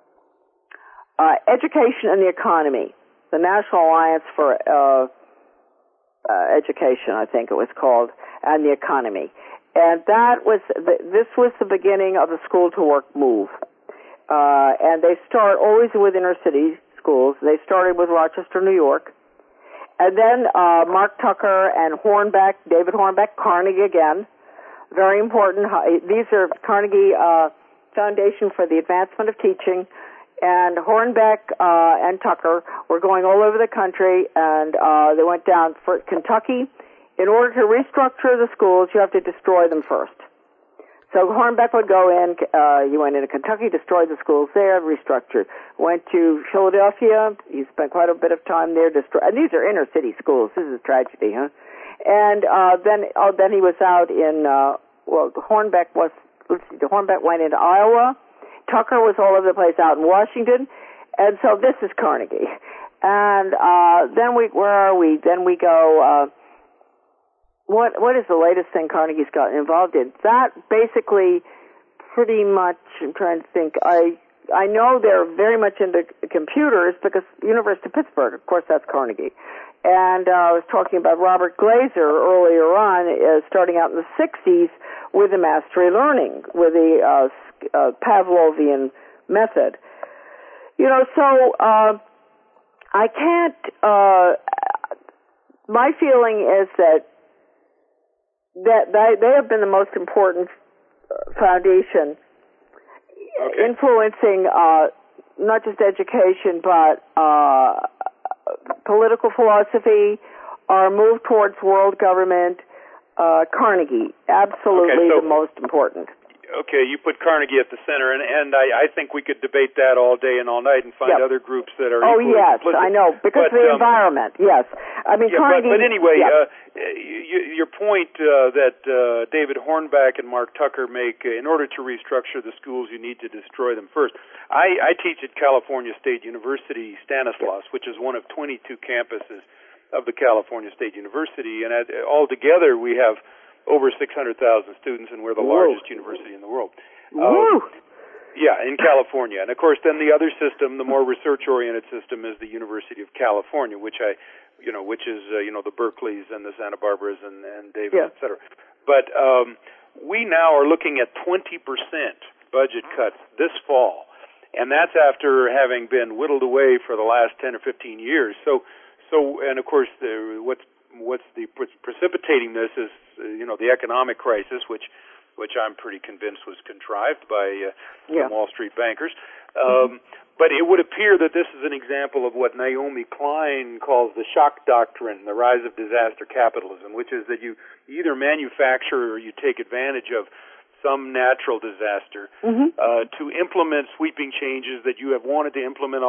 Uh, education and the economy. The National Alliance for uh, uh, Education, I think it was called, and the economy. And that was, the, this was the beginning of the school to work move. Uh, and they start always with inner city schools. They started with Rochester, New York. And then uh, Mark Tucker and Hornbeck, David Hornbeck, Carnegie again. Very important. These are Carnegie uh, Foundation for the Advancement of Teaching. And Hornbeck uh, and Tucker were going all over the country, and uh, they went down for Kentucky. In order to restructure the schools, you have to destroy them first. So Hornbeck would go in. Uh, he went into Kentucky, destroyed the schools there, restructured. Went to Philadelphia. He spent quite a bit of time there. Destroy- and these are inner city schools. This is a tragedy, huh? And uh, then, oh, then he was out in. Uh, well, Hornbeck was. Let's see, Hornbeck went into Iowa. Tucker was all over the place out in Washington, and so this is Carnegie. And uh, then we, where are we? Then we go. Uh, what what is the latest thing Carnegie's gotten involved in? That basically, pretty much. I'm trying to think. I I know they're very much into computers because University of Pittsburgh, of course, that's Carnegie. And uh, I was talking about Robert Glaser earlier on, uh, starting out in the sixties with the mastery learning, with the uh, uh, Pavlovian method. You know, so uh, I can't, uh, my feeling is that that they, they have been the most important foundation okay. influencing uh, not just education but uh, political philosophy, our move towards world government. Uh, Carnegie, absolutely okay, so, the most important. Okay, you put Carnegie at the center, and, and I, I think we could debate that all day and all night and find yep. other groups that are oh, equally yes, complicit. I know, because but, of the um, environment, yes. I mean, yeah, Carnegie... But, but anyway, yep. uh, you, your point uh, that uh, David Hornback and Mark Tucker make, uh, in order to restructure the schools, you need to destroy them first. I, I teach at California State University, Stanislaus, yep. which is one of twenty-two campuses of the California State University, and at, altogether we have over six hundred thousand students, and we're the Whoa. largest university in the world. Woo! Um, yeah, in California. And, of course, then the other system, the more research-oriented system, is the University of California, which I, you know, which is, uh, you know, the Berkeleys and the Santa Barbaras and, and Davis, yeah. et cetera. But um, we now are looking at twenty percent budget cuts this fall, and that's after having been whittled away for the last ten or fifteen years. So, so, and, of course, the, what's, what's the precipitating this is, uh, you know, the economic crisis, which which I'm pretty convinced was contrived by uh, yeah. some Wall Street bankers. Um, mm-hmm. But it would appear that this is an example of what Naomi Klein calls the shock doctrine, the rise of disaster capitalism, which is that you either manufacture or you take advantage of some natural disaster mm-hmm. uh, to implement sweeping changes that you have wanted to implement